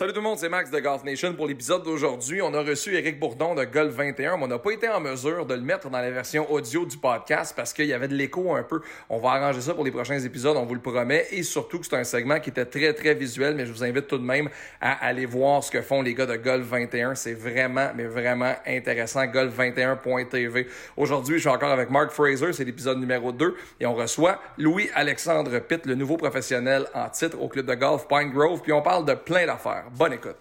Salut tout le monde, c'est Max de Golf Nation. Pour l'épisode d'aujourd'hui, on a reçu Éric Bourdon de Golf 21, mais on n'a pas été en mesure de le mettre dans la version audio du podcast parce qu'il y avait de l'écho un peu. On va arranger ça pour les prochains épisodes, on vous le promet. Et surtout que c'est un segment qui était très, très visuel, mais je vous invite tout de même à aller voir ce que font les gars de Golf 21. C'est vraiment, mais vraiment intéressant. Golf21.tv. Aujourd'hui, je suis encore avec Mark Fraser, c'est l'épisode numéro 2. Et on reçoit Louis-Alexandre Pitt, le nouveau professionnel en titre au club de golf Pine Grove. Puis on parle de plein d'affaires. Bonne écoute.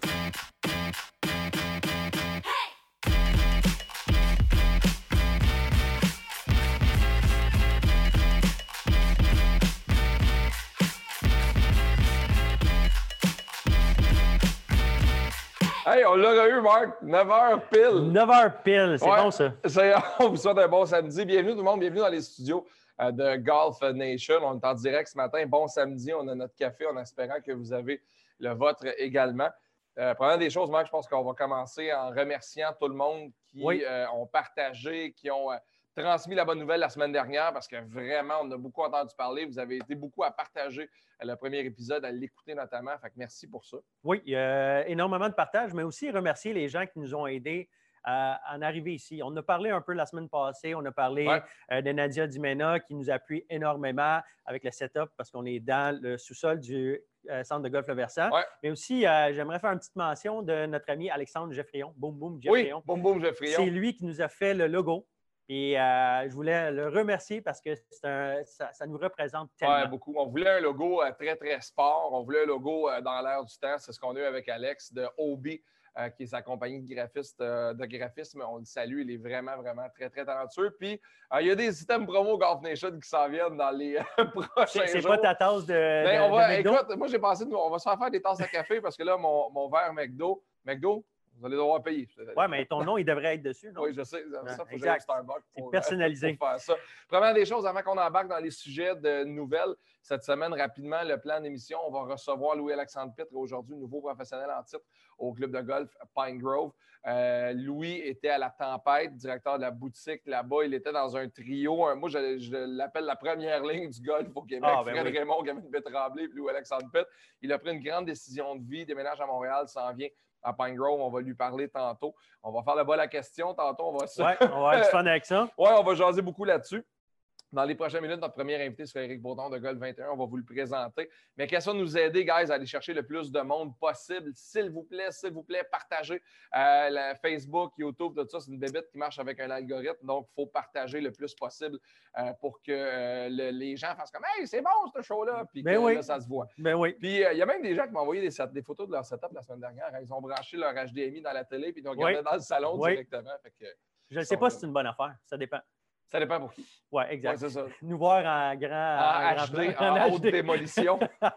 Hey, on l'a eu, Marc. 9h pile. 9h pile, c'est bon ça. On vous souhaite un bon samedi. Bienvenue tout le monde, bienvenue dans les studios de Golf Nation. On est en direct ce matin. Bon samedi, on a notre café en espérant que vous avez le vôtre également. Première des choses, Marc, je pense qu'on va commencer en remerciant tout le monde qui ont partagé, qui ont transmis la bonne nouvelle la semaine dernière parce que vraiment, on a beaucoup entendu parler. Vous avez été beaucoup à partager le premier épisode, à l'écouter notamment. Fait que merci pour ça. Oui, il y a énormément de partage, mais aussi remercier les gens qui nous ont aidés à en arriver ici. On a parlé un peu la semaine passée, on a parlé de Nadia Dimena qui nous appuie énormément avec le setup parce qu'on est dans le sous-sol du centre de golf Le Versant. Mais aussi, j'aimerais faire une petite mention de notre ami Alexandre Geffrion. Boum Boum Geffrion. Oui, Boum Boum Geffrion. C'est lui qui nous a fait le logo. Et je voulais le remercier parce que ça nous représente tellement. Oui, beaucoup. On voulait un logo très, très sport. On voulait un logo dans l'air du temps. C'est ce qu'on a eu avec Alex de Obi, qui est sa compagnie de graphisme. On le salue. Il est vraiment, vraiment très, très talentueux. Puis, il y a des items promo Golf Nation qui s'en viennent dans les prochains jours. C'est pas ta tasse de McDo? Écoute, moi, j'ai pensé, on va se faire des tasses à café parce que là, mon verre McDo, vous allez devoir payer. Oui, mais ton nom, il devrait être dessus, non? Oui, je sais. Ça, faut exact. Starbucks C'est personnalisé. pour faire ça. Première des choses, avant qu'on embarque dans les sujets de nouvelles, cette semaine, rapidement, le plan d'émission, on va recevoir Louis-Alexandre Pitt, aujourd'hui nouveau professionnel en titre au club de golf Pine Grove. Louis était à la tempête, directeur de la boutique là-bas. Il était dans un trio. Moi, je l'appelle la première ligne du golf au Québec. Fred Raymond, Gavin Tremblay, puis Louis-Alexandre Pitt. Il a pris une grande décision de vie, déménage à Montréal, s'en vient à Pine Grove. On va lui parler tantôt. On va faire le bol à question tantôt. On va avoir du fun avec ça. Oui, on va jaser beaucoup là-dessus. Dans les prochaines minutes, notre premier invité sera Éric Bourdon de Golf 21. On va vous le présenter. Mais question de nous aider, guys, à aller chercher le plus de monde possible. S'il vous plaît, partagez Facebook, YouTube, tout ça. C'est une bébête qui marche avec un algorithme. Donc, il faut partager le plus possible pour que les gens fassent comme « Hey, c'est bon, ce show-là! » Puis là, ça se voit. Puis, il y a même des gens qui m'ont envoyé des photos de leur setup la semaine dernière. Ils ont branché leur HDMI dans la télé puis ils ont regardé dans le salon directement. Fait que, je ne sais pas si c'est une bonne affaire. Ça dépend. Ça dépend pour qui. Oui, exact. Ouais, c'est ça. Nous voir en grand. En HD, en haute démolition.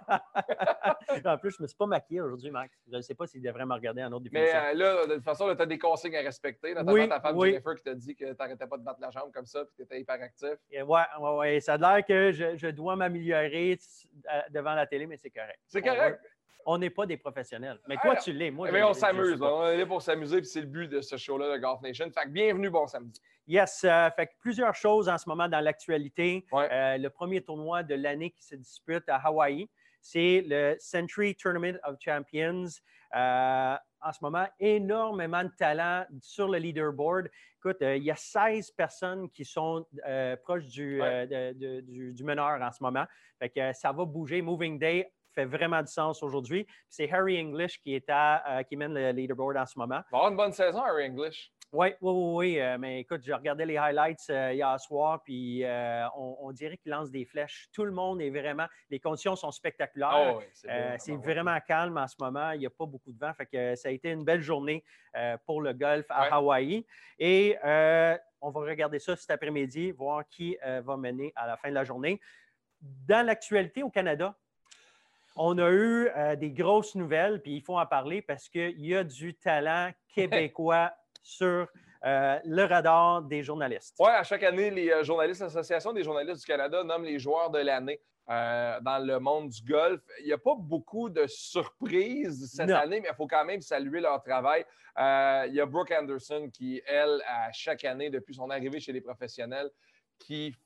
En plus, je ne me suis pas maquillé aujourd'hui, Max. Je ne sais pas s'il devrait me regarder en haute définition. Mais là, de toute façon, tu as des consignes à respecter. Notamment ta femme Jennifer qui t'a dit que tu n'arrêtais pas de battre la jambe comme ça et que tu étais hyperactif. Oui. Ça a l'air que je dois m'améliorer devant la télé, mais c'est correct. C'est correct. On n'est pas des professionnels. Mais toi, tu l'es. Moi, mais on s'amuse. On est là pour s'amuser, puis c'est le but de ce show-là de Golf Nation. Fait que bienvenue, bon samedi. Yes. Fait que plusieurs choses en ce moment dans l'actualité. Ouais. Le premier tournoi de l'année qui se dispute à Hawaï, c'est le Century Tournament of Champions. En ce moment, énormément de talent sur le leaderboard. Écoute, il y a 16 personnes qui sont proches du meneur en ce moment. Fait que ça va bouger. Moving Day fait vraiment du sens aujourd'hui. C'est Harry English qui mène le leaderboard en ce moment. Il va avoir une bonne saison, Harry English. Oui. Mais écoute, j'ai regardé les highlights hier soir, puis on dirait qu'il lance des flèches. Tout le monde est vraiment... Les conditions sont spectaculaires. C'est vraiment calme en ce moment. Il n'y a pas beaucoup de vent. Fait que ça a été une belle journée pour le golf à Hawaï. Et on va regarder ça cet après-midi, voir qui va mener à la fin de la journée. Dans l'actualité au Canada, on a eu des grosses nouvelles, puis il faut en parler parce qu'il y a du talent québécois sur le radar des journalistes. Oui, à chaque année, les journalistes, l'Association des journalistes du Canada nomme les joueurs de l'année dans le monde du golf. Il n'y a pas beaucoup de surprises cette année, mais il faut quand même saluer leur travail. Il y a Brooke Anderson qui, elle, à chaque année, depuis son arrivée chez les professionnels, qui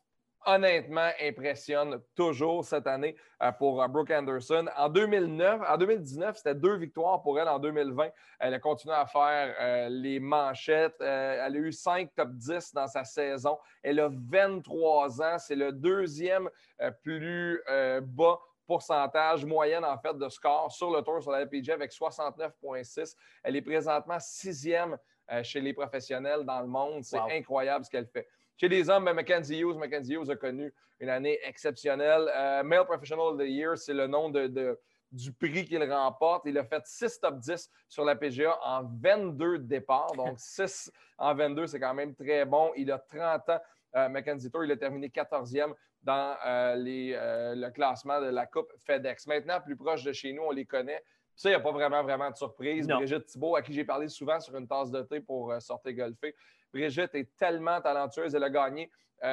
honnêtement, impressionne toujours cette année pour Brooke Anderson. En 2019, c'était 2 victoires pour elle. En 2020, elle a continué à faire les manchettes. Elle a eu 5 top 10 dans sa saison. Elle a 23 ans. C'est le deuxième plus bas pourcentage moyenne, en fait, de score sur le tour sur la LPGA avec 69,6. Elle est présentement 6e chez les professionnels dans le monde. C'est incroyable ce qu'elle fait. Chez les hommes, Mackenzie Hughes a connu une année exceptionnelle. Male Professional of the Year, c'est le nom du prix qu'il remporte. Il a fait 6 top 10 sur la PGA en 22 départs. Donc, 6 en 22, c'est quand même très bon. Il a 30 ans. Mackenzie Tour, il a terminé 14e dans le classement de la Coupe FedEx. Maintenant, plus proche de chez nous, on les connaît. Ça, il n'y a pas vraiment de surprise. Non. Brigitte Thibault, à qui j'ai parlé souvent sur une tasse de thé pour sortir golfer. Brigitte est tellement talentueuse. Elle a gagné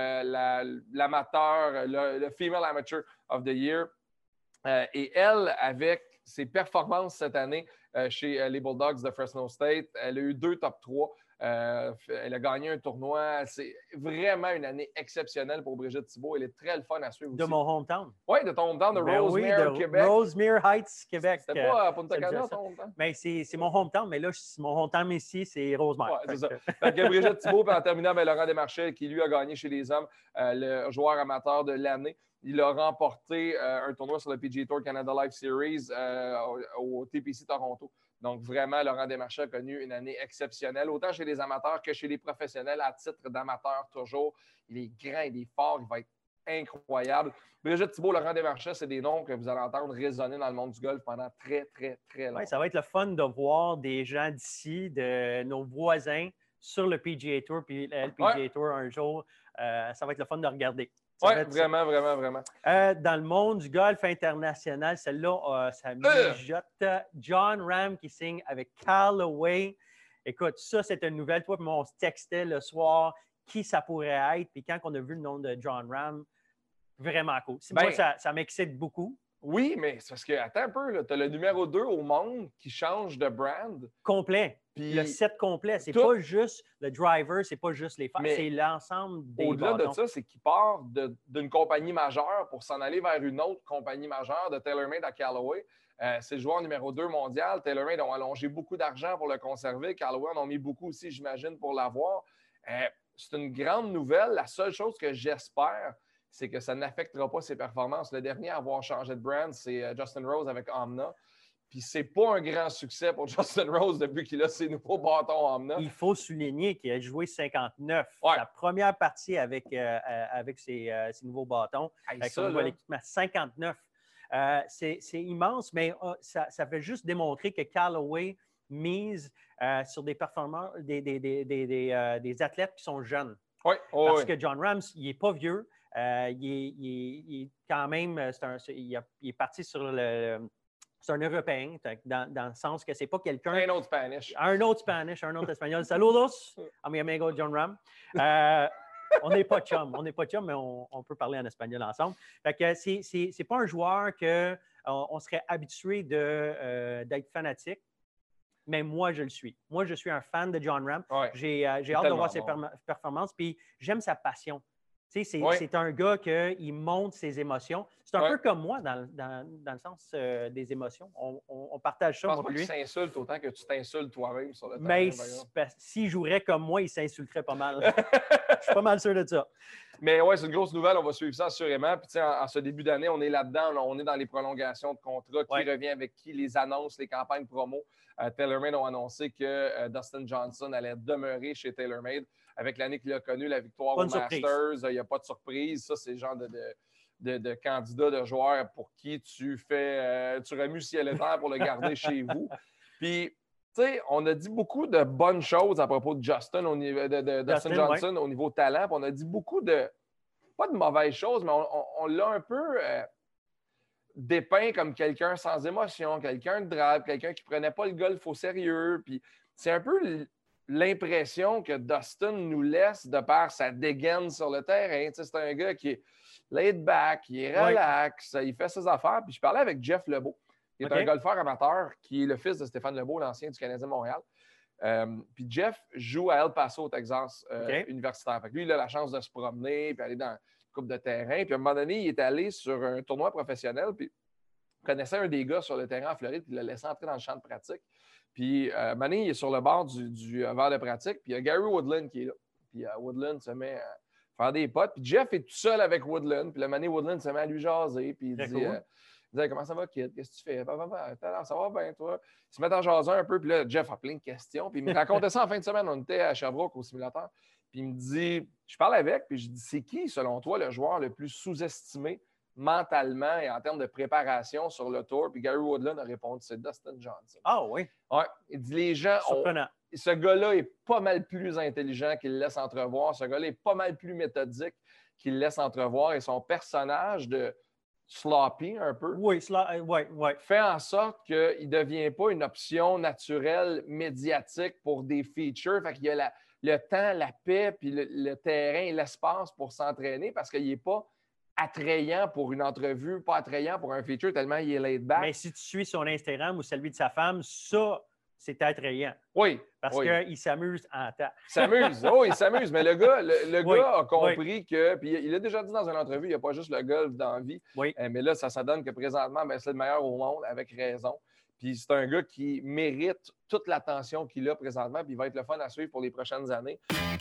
l'amateur, le Female Amateur of the Year. Et elle, avec ses performances cette année chez les Bulldogs de Fresno State, elle a eu 2 top 3. Elle a gagné un tournoi. C'est vraiment une année exceptionnelle pour Brigitte Thibault. Elle est très le fun à suivre aussi. De mon hometown. Oui, de ton hometown, de Rosemere, Québec. Rosemere Heights, Québec. C'était pas à Punta Cana, ton hometown? Mais c'est mon hometown, mais là, mon hometown ici, c'est Rosemere. Oui, c'est ça. Fait que Brigitte Thibault, puis en terminant, Laurent Desmarchais, qui lui a gagné chez les hommes le joueur amateur de l'année. Il a remporté un tournoi sur le PGA Tour Canada Life Series au TPC Toronto. Donc, vraiment, Laurent Desmarchais a connu une année exceptionnelle, autant chez les amateurs que chez les professionnels, à titre d'amateur toujours. Il est grand, il est fort, il va être incroyable. Brigitte Thibault, Laurent Desmarchais, c'est des noms que vous allez entendre résonner dans le monde du golf pendant très longtemps. Oui, ça va être le fun de voir des gens d'ici, de nos voisins, sur le PGA Tour, puis le LPGA Tour un jour. Ça va être le fun de regarder. Oui, vraiment. Dans le monde du golf international, celle-là, ça mijote. Jon Rahm qui signe avec Callaway. Écoute, ça, c'est une nouvelle. Toi, puis moi, on se textait le soir qui ça pourrait être. Puis quand on a vu le nom de Jon Rahm, vraiment cool. Moi, ça m'excite beaucoup. Oui, mais c'est parce que, attends un peu, tu as le numéro 2 au monde qui change de brand. Complet. Puis le set complet. C'est pas juste le driver, c'est pas juste les phares, c'est l'ensemble des au-delà bâtons. de ça, c'est qu'il part d'une compagnie majeure pour s'en aller vers une autre compagnie majeure, de TaylorMade à Callaway. C'est le joueur numéro 2 mondial. TaylorMade ont allongé beaucoup d'argent pour le conserver. Callaway en ont mis beaucoup aussi, j'imagine, pour l'avoir. C'est une grande nouvelle. La seule chose que j'espère, c'est que ça n'affectera pas ses performances. Le dernier à avoir changé de brand, c'est Justin Rose avec Omna. Puis c'est pas un grand succès pour Justin Rose depuis qu'il a ses nouveaux bâtons Omna. Il faut souligner qu'il a joué 59. Sa première partie avec ses nouveaux bâtons, avec son nouvel équipement, 59. C'est immense, mais ça fait juste démontrer que Callaway mise sur des performances, des athlètes qui sont jeunes. Parce que Jon Rahm, il n'est pas vieux. Il est quand même, il est parti sur le... C'est un Européen, dans le sens que c'est pas quelqu'un... Un autre Spanish. Un autre Espagnol. Saludos a mi amigo Jon Rahm. On n'est pas chum, mais on peut parler en espagnol ensemble. Fait que c'est pas un joueur qu'on serait habitué d'être fanatique. Mais moi, je le suis. Moi, je suis un fan de Jon Rahm. J'ai hâte de voir ses performances. Puis j'aime sa passion. C'est un gars qui montre ses émotions. C'est un peu comme moi dans le sens des émotions. On partage ça. Je pense pas qu'il s'insulte autant que tu t'insultes toi-même sur le terrain. Mais s'il jouerait comme moi, il s'insulterait pas mal. Je suis pas mal sûr de ça. Mais ouais, c'est une grosse nouvelle. On va suivre ça assurément. Puis en ce début d'année, on est là-dedans. On est dans les prolongations de contrats. Qui revient avec qui? Les annonces, les campagnes promo. TaylorMade ont annoncé que Dustin Johnson allait demeurer chez TaylorMade. Avec l'année qu'il a connue, la victoire au Masters, il n'y a pas de surprise. Ça, c'est le genre de candidat, de joueur pour qui tu remues ciel et terre pour le garder chez vous. Puis, tu sais, on a dit beaucoup de bonnes choses à propos de Justin, Dustin Johnson au niveau talent. Puis on a dit beaucoup pas de mauvaises choses, mais on l'a un peu dépeint comme quelqu'un sans émotion, quelqu'un de drive, quelqu'un qui ne prenait pas le golf au sérieux. Puis c'est un peu l'impression que Dustin nous laisse de par sa dégaine sur le terrain. Tu sais, c'est un gars qui est laid back, qui est relax, il fait ses affaires. Puis je parlais avec Jeff Lebeau, qui est un golfeur amateur, qui est le fils de Stéphane Lebeau, l'ancien du Canadien de Montréal. Puis Jeff joue à El Paso, au Texas, universitaire. Fait que lui, il a la chance de se promener, puis aller coupe de terrain. Puis à un moment donné, il est allé sur un tournoi professionnel, puis il connaissait un des gars sur le terrain en Floride, puis il l'a laissé entrer dans le champ de pratique. Puis à un moment donné, il est sur le bord du verre de pratique, puis il y a Gary Woodland qui est là. Puis Woodland se met à faire des potes. Puis Jeff est tout seul avec Woodland. Puis le moment donné, Woodland se met à lui jaser. Puis il dit, comment ça va, Kid? Qu'est-ce que tu fais? Ça va bien, toi? Ils se mettent à jaser un peu. Puis là, Jeff a plein de questions. Puis il me racontait ça en fin de semaine. On était à Sherbrooke au simulateur. Puis il me dit, je parle avec, puis je dis, c'est qui, selon toi, le joueur le plus sous-estimé mentalement et en termes de préparation sur le tour? Puis Gary Woodland a répondu, c'est Dustin Johnson. Ah oui? Ouais. Il dit, les gens ce gars-là est pas mal plus intelligent qu'il le laisse entrevoir. Ce gars-là est pas mal plus méthodique qu'il le laisse entrevoir. Et son personnage de sloppy un peu fait en sorte qu'il ne devient pas une option naturelle médiatique pour des features. Fait qu'il y a le temps, la paix, puis le terrain et l'espace pour s'entraîner parce qu'il n'est pas attrayant pour une entrevue, pas attrayant pour un feature tellement il est laid back. Mais si tu suis son Instagram ou celui de sa femme, ça, c'est attrayant. Oui. Parce qu'il s'amuse en temps. Il s'amuse. Oh, il s'amuse. Mais le gars a compris que, puis il a déjà dit dans une entrevue, il n'y a pas juste le golf dans la vie. Mais là, ça donne que présentement, c'est le meilleur au monde, avec raison. Puis c'est un gars qui mérite toute l'attention qu'il a présentement, puis il va être le fun à suivre pour les prochaines années.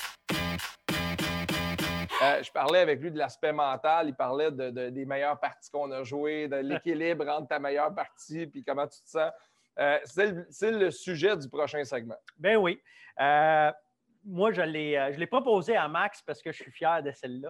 Je parlais avec lui de l'aspect mental. Il parlait des meilleures parties qu'on a jouées, de l'équilibre entre ta meilleure partie puis comment tu te sens. C'est le sujet du prochain segment. Ben oui. Moi, je l'ai proposé à Max parce que je suis fier de celle-là.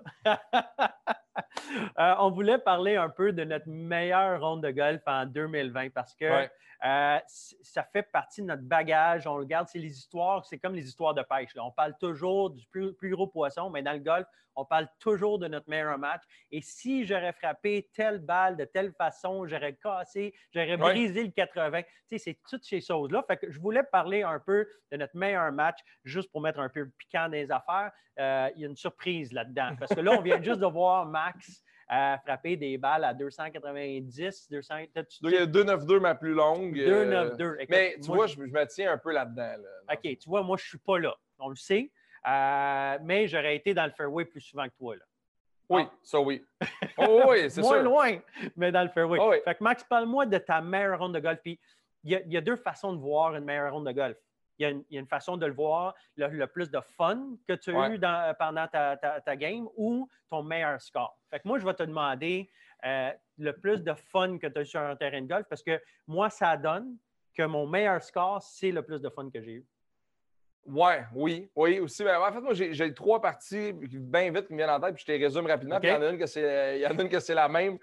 On voulait parler un peu de notre meilleure ronde de golf en 2020 parce que ça fait partie de notre bagage. On regarde, c'est les histoires, c'est comme les histoires de pêche. Là. On parle toujours du plus gros poisson, mais dans le golf, on parle toujours de notre meilleur match. Et si j'aurais frappé telle balle de telle façon, j'aurais cassé, j'aurais brisé le 80. Tu sais, c'est toutes ces choses-là. Fait que je voulais parler un peu de notre meilleur match, juste pour mettre un peu piquant dans les affaires. Il y a une surprise là-dedans. Parce que là, on vient juste de voir Max frapper des balles à 290, 200. Il y a 2,92 ma plus longue. 2,92. Écoute, mais tu vois, je me tiens un peu là-dedans. Là, OK, tu vois, moi, je ne suis pas là. On le sait. Mais j'aurais été dans le fairway plus souvent que toi. Là. Oui, ça oui. Oh, oui, c'est sûr. Moins loin, mais dans le fairway. Oh, oui. Fait que Max, parle-moi de ta meilleure ronde de golf. Puis il y a deux façons de voir une meilleure ronde de golf. Il y a une façon de le voir, le plus de fun que tu as eu pendant ta game ou ton meilleur score. Fait que moi, je vais te demander le plus de fun que tu as eu sur un terrain de golf parce que moi, ça donne que mon meilleur score, c'est le plus de fun que j'ai eu. Oui, aussi. Ben, en fait, moi, j'ai 3 parties bien vite qui me viennent en tête, puis je te les résume rapidement. Okay. Puis il y en a une que c'est la même.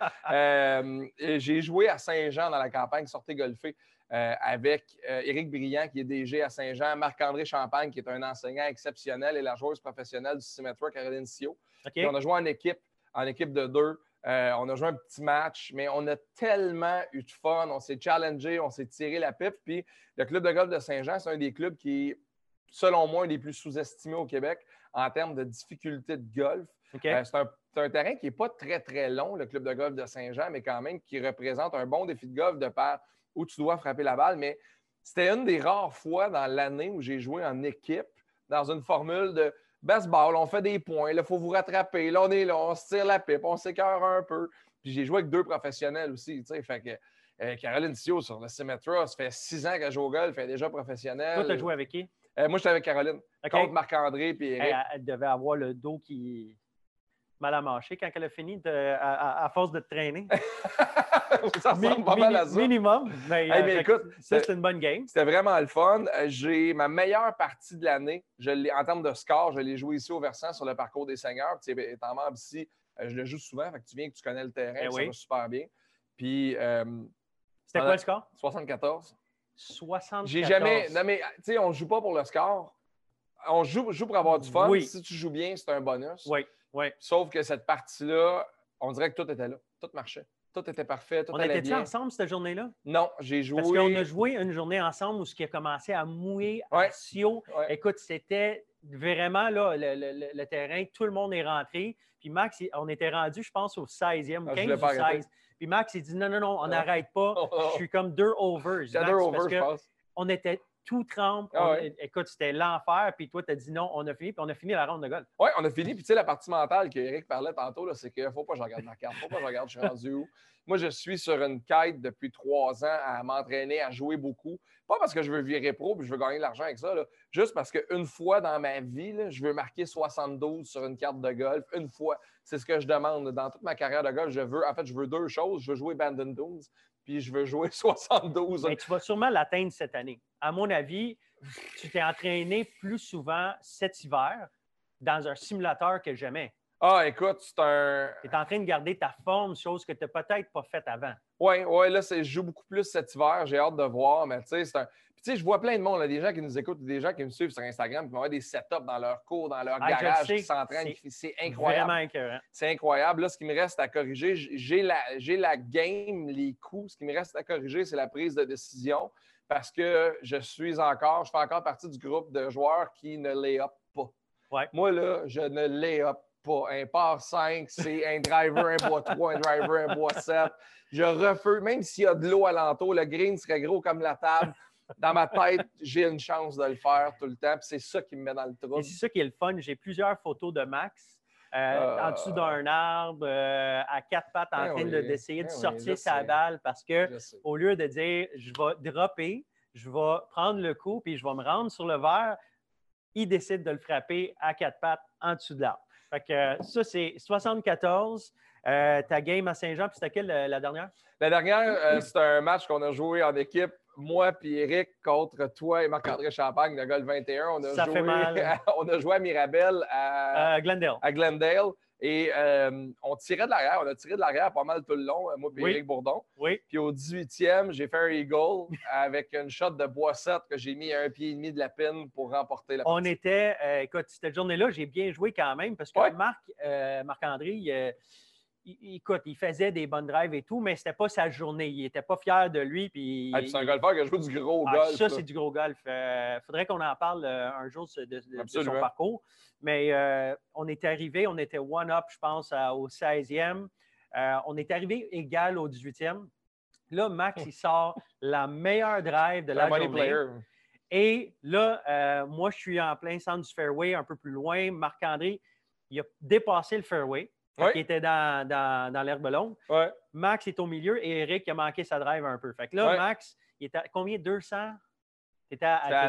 J'ai joué à Saint-Jean dans la campagne Sortez golfer avec Éric Briand, qui est DG à Saint-Jean, Marc-André Champagne, qui est un enseignant exceptionnel, et la joueuse professionnelle du Symetra, Caroline Sio. Okay. On a joué en équipe de 2. On a joué un petit match, mais on a tellement eu de fun. On s'est challengé, on s'est tiré la pipe. Puis le club de golf de Saint-Jean, c'est un des clubs qui selon moi, un des plus sous-estimés au Québec en termes de difficulté de golf. Okay. C'est un terrain qui n'est pas très, très long, le club de golf de Saint-Jean, mais quand même qui représente un bon défi de golf de par où tu dois frapper la balle. Mais c'était une des rares fois dans l'année où j'ai joué en équipe dans une formule de baseball. On fait des points, il faut vous rattraper. Là, on est là, on se tire la pipe, on s'écœure un peu. Puis j'ai joué avec 2 professionnels aussi, tu sais, fait que Caroline Sio sur le Symetra, ça fait 6 ans qu'elle joue au golf, elle est déjà professionnelle. Toi, tu as joué avec qui? Moi, j'étais avec Caroline, contre Marc-André et Éric. Elle devait avoir le dos qui mal à mâcher quand elle a fini à force de te traîner. Ça ressemble pas mal à ça. Minimum. Mais écoute, c'est une bonne game. C'était vraiment le fun. J'ai ma meilleure partie de l'année. En termes de score, je l'ai joué ici au Versant sur le parcours des Seigneurs. Tu sais, étant membre ici, je le joue souvent. Fait que tu viens que tu connais le terrain. Ça va super bien. Puis, c'était quoi le score? 74. 74. J'ai jamais. Non, mais tu sais, on ne joue pas pour le score. On joue pour avoir du fun. Oui. Si tu joues bien, c'est un bonus. Oui. Sauf que cette partie-là, on dirait que tout était là. Tout marchait. Tout était parfait. Tout allait bien. On était-tu ensemble cette journée-là? Non, j'ai joué. Parce qu'on a joué une journée ensemble où ce qui a commencé à mouiller à Sio. Écoute, c'était vraiment là, le terrain. Tout le monde est rentré. Puis Max, on était rendu, je pense, au 16e ou 15 ou 16. Puis Max, il dit non, on n'arrête pas. Je suis comme 2 over. J'ai 2 over, je pense. On était tout trempe. Écoute, c'était l'enfer. Puis toi, tu as dit non, on a fini. Puis on a fini la ronde de golf. Oui, on a fini. Puis tu sais, la partie mentale qu'Éric parlait tantôt, là, c'est qu'il ne faut pas que je regarde ma carte. Il ne faut pas que je regarde je suis rendu où. Moi, je suis sur une quête depuis 3 ans à m'entraîner, à jouer beaucoup. Pas parce que je veux virer pro et je veux gagner de l'argent avec ça. Là. Juste parce qu'une fois dans ma vie, là, je veux marquer 72 sur une carte de golf. Une fois. C'est ce que je demande. Dans toute ma carrière de golf, je veux 2 choses. Je veux jouer Bandon Dunes puis je veux jouer 72. Mais tu vas sûrement l'atteindre cette année. À mon avis, tu t'es entraîné plus souvent cet hiver dans un simulateur que jamais. Ah, écoute, c'est un... Tu es en train de garder ta forme, chose que tu n'as peut-être pas faite avant. Oui, là, je joue beaucoup plus cet hiver. J'ai hâte de voir, mais tu sais, c'est un... Puis, tu sais, je vois plein de monde, là, des gens qui nous écoutent, des gens qui me suivent sur Instagram, qui vont avoir des setups dans leur cours, dans leur garage, qui s'entraînent. C'est incroyable. Vraiment incroyable. C'est incroyable. Là, ce qui me reste à corriger, j'ai la game, les coups. Ce qui me reste à corriger, c'est la prise de décision parce que je fais encore partie du groupe de joueurs qui ne lay-up pas. Ouais. Moi, là, je ne lay-up pas. Un par 5, c'est un driver, un bois 3, un driver, un bois 7. Je refuse, même s'il y a de l'eau alentour, le green serait gros comme la table. Dans ma tête, j'ai une chance de le faire tout le temps. Puis c'est ça qui me met dans le trou. Et c'est ça qui est le fun. J'ai plusieurs photos de Max en dessous d'un arbre, à 4 pattes, en train d'essayer de sortir sa balle parce que au lieu de dire je vais dropper, je vais prendre le coup puis je vais me rendre sur le verre, il décide de le frapper à 4 pattes en dessous de l'arbre. Fait que ça, c'est 74. Ta game à Saint-Jean, puis c'était quelle la dernière? La dernière, c'était un match qu'on a joué en équipe, moi puis Éric contre toi et Marc-André Champagne de Golf 21. Fait mal. On a joué à Mirabel à Glendale. Et on tirait de l'arrière. On a tiré de l'arrière pas mal tout le long, moi et Éric Bourdon. Oui. Puis au 18e, j'ai fait un eagle avec une shot de bois 7 que j'ai mis à 1,5 pied de la pin pour remporter la partie. On était, écoute, cette journée-là, j'ai bien joué quand même parce que Marc-André, écoute, il faisait des bonnes drives et tout, mais c'était pas sa journée. Il était pas fier de lui. Puis c'est un golfeur qui a joué du gros golf. Ça, c'est du gros golf. Faudrait qu'on en parle un jour de son parcours. Mais on était arrivé, on était one-up, je pense, au 16e. On est arrivé égal au 18e. Là, Max, il sort la meilleure drive de la journée. Et là, moi, je suis en plein centre du fairway, un peu plus loin. Marc-André, il a dépassé le fairway. Qui était dans l'herbe longue. Ouais. Max est au milieu et Eric a manqué sa drive un peu. Fait que là, Max, il était à combien? 200? C'était à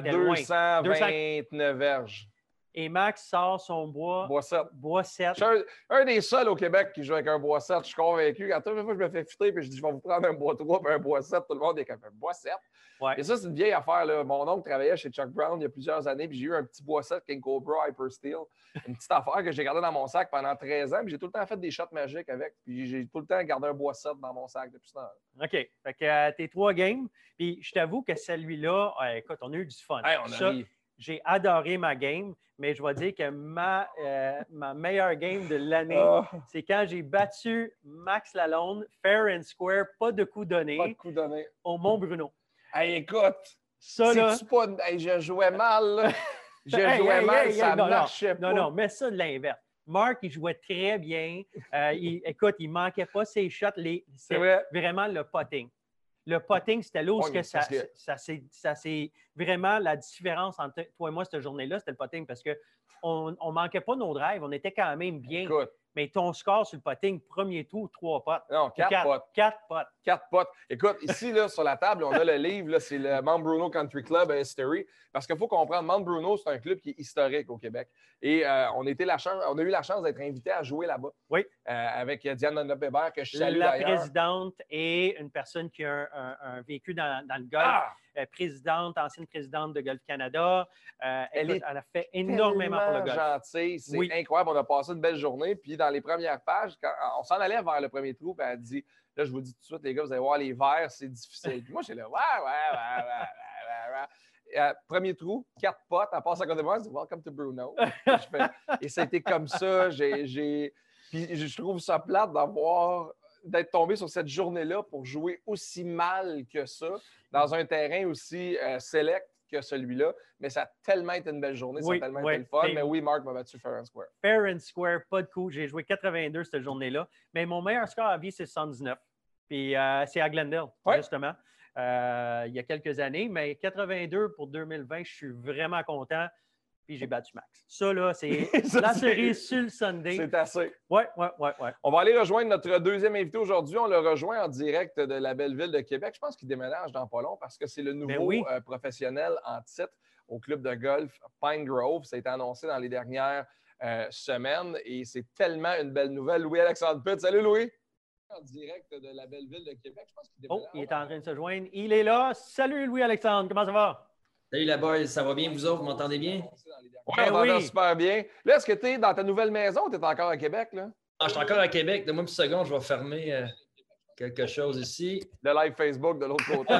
229 verges. Et Max sort son bois 7. Je suis un des seuls au Québec qui joue avec un bois 7. Je suis convaincu. Quand toute fois je me fais filtrer et je dis je vais vous prendre un bois 3 et un bois 7, tout le monde est comme un bois 7. Ouais. Et ça, c'est une vieille affaire. Là. Mon oncle travaillait chez Chuck Brown il y a plusieurs années, puis j'ai eu un petit bois 7 King Cobra Hyper Steel. Une petite affaire que j'ai gardée dans mon sac pendant 13 ans, puis j'ai tout le temps fait des shots magiques avec, puis j'ai tout le temps gardé un bois 7 dans mon sac depuis ce temps. OK. Fait que tes 3 games, puis je t'avoue que celui-là, écoute, on a eu du fun. Hey, j'ai adoré ma game, mais je vais dire que ma meilleure game de l'année, c'est quand j'ai battu Max Lalonde, fair and square, pas de coup donné, au Mont-Bruno. Hey, écoute, ça, là... je jouais mal, là. Ça marchait pas. Non, mets ça de l'inverse. Marc, il jouait très bien. Écoute, il ne manquait pas ses shots. C'est vraiment le putting. Le putting, c'était là où ça c'est vraiment la différence entre toi et moi cette journée-là, c'était le putting parce qu'on ne manquait pas nos drives, on était quand même bien. Écoute. Mais ton score sur le putting, premier tour, 3 potes. Non, 4 potes. 4 potes. 4 potes. Écoute, ici, là, sur la table, on a le livre, là, c'est le Mount Bruno Country Club History. Parce qu'il faut comprendre, Mount Bruno, c'est un club qui est historique au Québec. Et on a eu la chance d'être invité à jouer là-bas. Oui. Avec Diane Donop-Hébert, que je salue la d'ailleurs. Présidente et une personne qui a un vécu dans le golf. Ancienne présidente de Golf Canada. Elle a fait énormément pour le golf. Gentille, c'est incroyable. On a passé une belle journée. Puis dans les premières pages, quand on s'en allait vers le premier trou, puis elle dit, là, je vous dis tout de suite, les gars, vous allez voir les verts, c'est difficile. Puis moi, j'étais là, premier trou, 4 potes, elle passe à côté de moi, elle dit, welcome to Bruno. Et ça a été comme ça. Puis je trouve ça plate d'être tombé sur cette journée-là pour jouer aussi mal que ça dans un terrain aussi select que celui-là. Mais ça a tellement été une belle journée, ça a tellement été le fun. Mais oui, Marc m'a battu fair and square. Fair and square, pas de coup. J'ai joué 82 cette journée-là. Mais mon meilleur score à vie, c'est 79. Puis c'est à Glendale, justement. il y a quelques années. Mais 82 pour 2020, je suis vraiment content. Puis j'ai battu Max. Ça, là, c'est la cerise sur le Sunday. C'est assez. Ouais. On va aller rejoindre notre deuxième invité aujourd'hui. On le rejoint en direct de la belle ville de Québec. Je pense qu'il déménage dans pas long parce que c'est le nouveau professionnel en titre au club de golf Pine Grove. Ça a été annoncé dans les dernières semaines et c'est tellement une belle nouvelle. Louis-Alexandre Pitt. Salut, Louis. En direct de la belle ville de Québec. Je pense qu'il déménage. Il est en train de se joindre. Il est là. Salut, Louis-Alexandre. Comment ça va? Salut la boys, ça va bien vous autres? Vous m'entendez bien? Oui, on t'entend super bien. Là, est-ce que tu es dans ta nouvelle maison ou tu es encore à Québec? Là? Ah, je suis encore à Québec. Donne-moi une petite seconde, je vais fermer quelque chose ici. Le live Facebook de l'autre côté.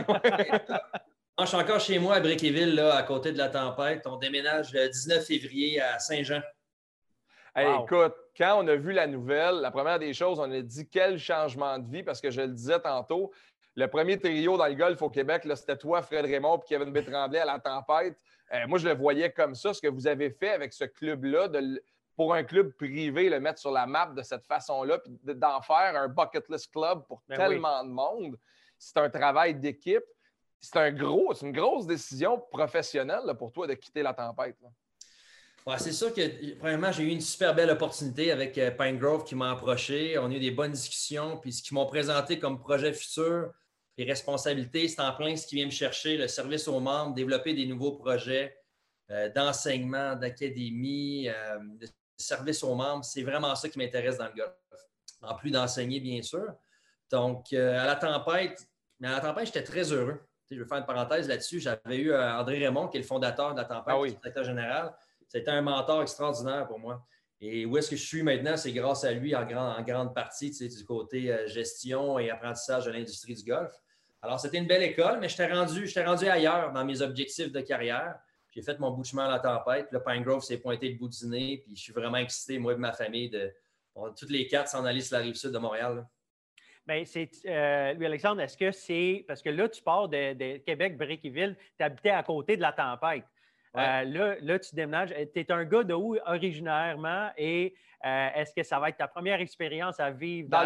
Je suis encore chez moi à Briqueville, là, à côté de la tempête. On déménage le 19 février à Saint-Jean. Hey, écoute, quand on a vu la nouvelle, la première des choses, on a dit quel changement de vie, parce que je le disais tantôt, le premier trio dans le golf au Québec, c'était toi, Fred Raymond et Kevin Bétremblay à la tempête. Moi, je le voyais comme ça, ce que vous avez fait avec ce club-là, pour un club privé, le mettre sur la map de cette façon-là, puis d'en faire un bucket list club pour tellement de monde. C'est un travail d'équipe. C'est une grosse décision professionnelle là, pour toi de quitter la tempête. Ouais, c'est sûr que, premièrement, j'ai eu une super belle opportunité avec Pine Grove qui m'a approché. On a eu des bonnes discussions, puis ce qu'ils m'ont présenté comme projet futur, les responsabilités, c'est en plein ce qui vient me chercher, le service aux membres, développer des nouveaux projets d'enseignement, d'académie, de service aux membres. C'est vraiment ça qui m'intéresse dans le golf. En plus d'enseigner, bien sûr. Donc, à la tempête, j'étais très heureux. Je vais faire une parenthèse là-dessus. J'avais eu André Raymond, qui est le fondateur de la tempête, qui est le directeur général. C'était un mentor extraordinaire pour moi. Et où est-ce que je suis maintenant, c'est grâce à lui en grande partie, du côté gestion et apprentissage de l'industrie du golf. Alors, c'était une belle école, mais j'étais rendu ailleurs dans mes objectifs de carrière. J'ai fait mon bout de chemin à la tempête. Puis là, Pine Grove s'est pointé le bout du nez. Puis je suis vraiment excité, moi et ma famille, toutes les quatre s'en aller sur la rive sud de Montréal. Bien, Louis-Alexandre, est-ce que c'est... Parce que là, tu pars de Québec, Briqueville, tu habitais à côté de la tempête. Ouais. Là, tu déménages. Tu es un gars de où originairement et est-ce que ça va être ta première expérience à vivre dans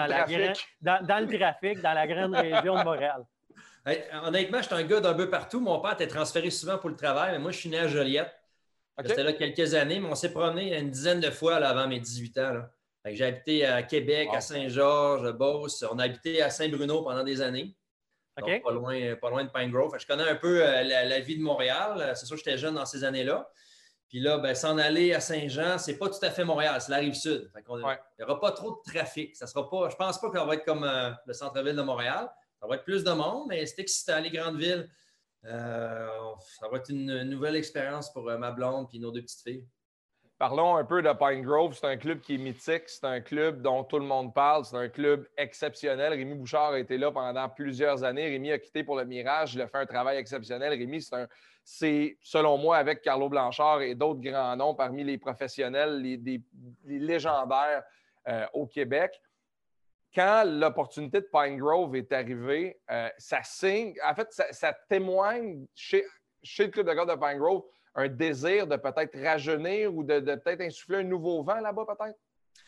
le trafic, dans la grande région de Montréal? Hey, honnêtement, je suis un gars d'un peu partout. Mon père était transféré souvent pour le travail, mais moi, je suis né à Joliette. Okay. J'étais là quelques années, mais on s'est promené une dizaine de fois là, avant mes 18 ans. Là. J'ai habité à Québec, à Saint-Georges, à Beauce. On a habité à Saint-Bruno pendant des années. Okay. Donc, pas loin de Pine Grove. Je connais un peu la vie de Montréal. C'est sûr que j'étais jeune dans ces années-là. Puis là, s'en aller à Saint-Jean, c'est pas tout à fait Montréal, c'est la Rive-Sud. Il n'y aura pas trop de trafic. Ça sera pas, je pense pas qu'on va être comme le centre-ville de Montréal. Ça va être plus de monde, mais c'est excitant, les grandes villes. Ça va être une nouvelle expérience pour ma blonde et nos deux petites filles. Parlons un peu de Pine Grove. C'est un club qui est mythique. C'est un club dont tout le monde parle. C'est un club exceptionnel. Rémi Bouchard a été là pendant plusieurs années. Rémi a quitté pour le Mirage. Il a fait un travail exceptionnel. Rémi, c'est selon moi, avec Carlo Blanchard et d'autres grands noms parmi les professionnels, les légendaires au Québec. Quand l'opportunité de Pine Grove est arrivée, ça signe. En fait, ça témoigne chez le club de golf de Pine Grove un désir de peut-être rajeunir ou de peut-être insuffler un nouveau vent là-bas, peut-être?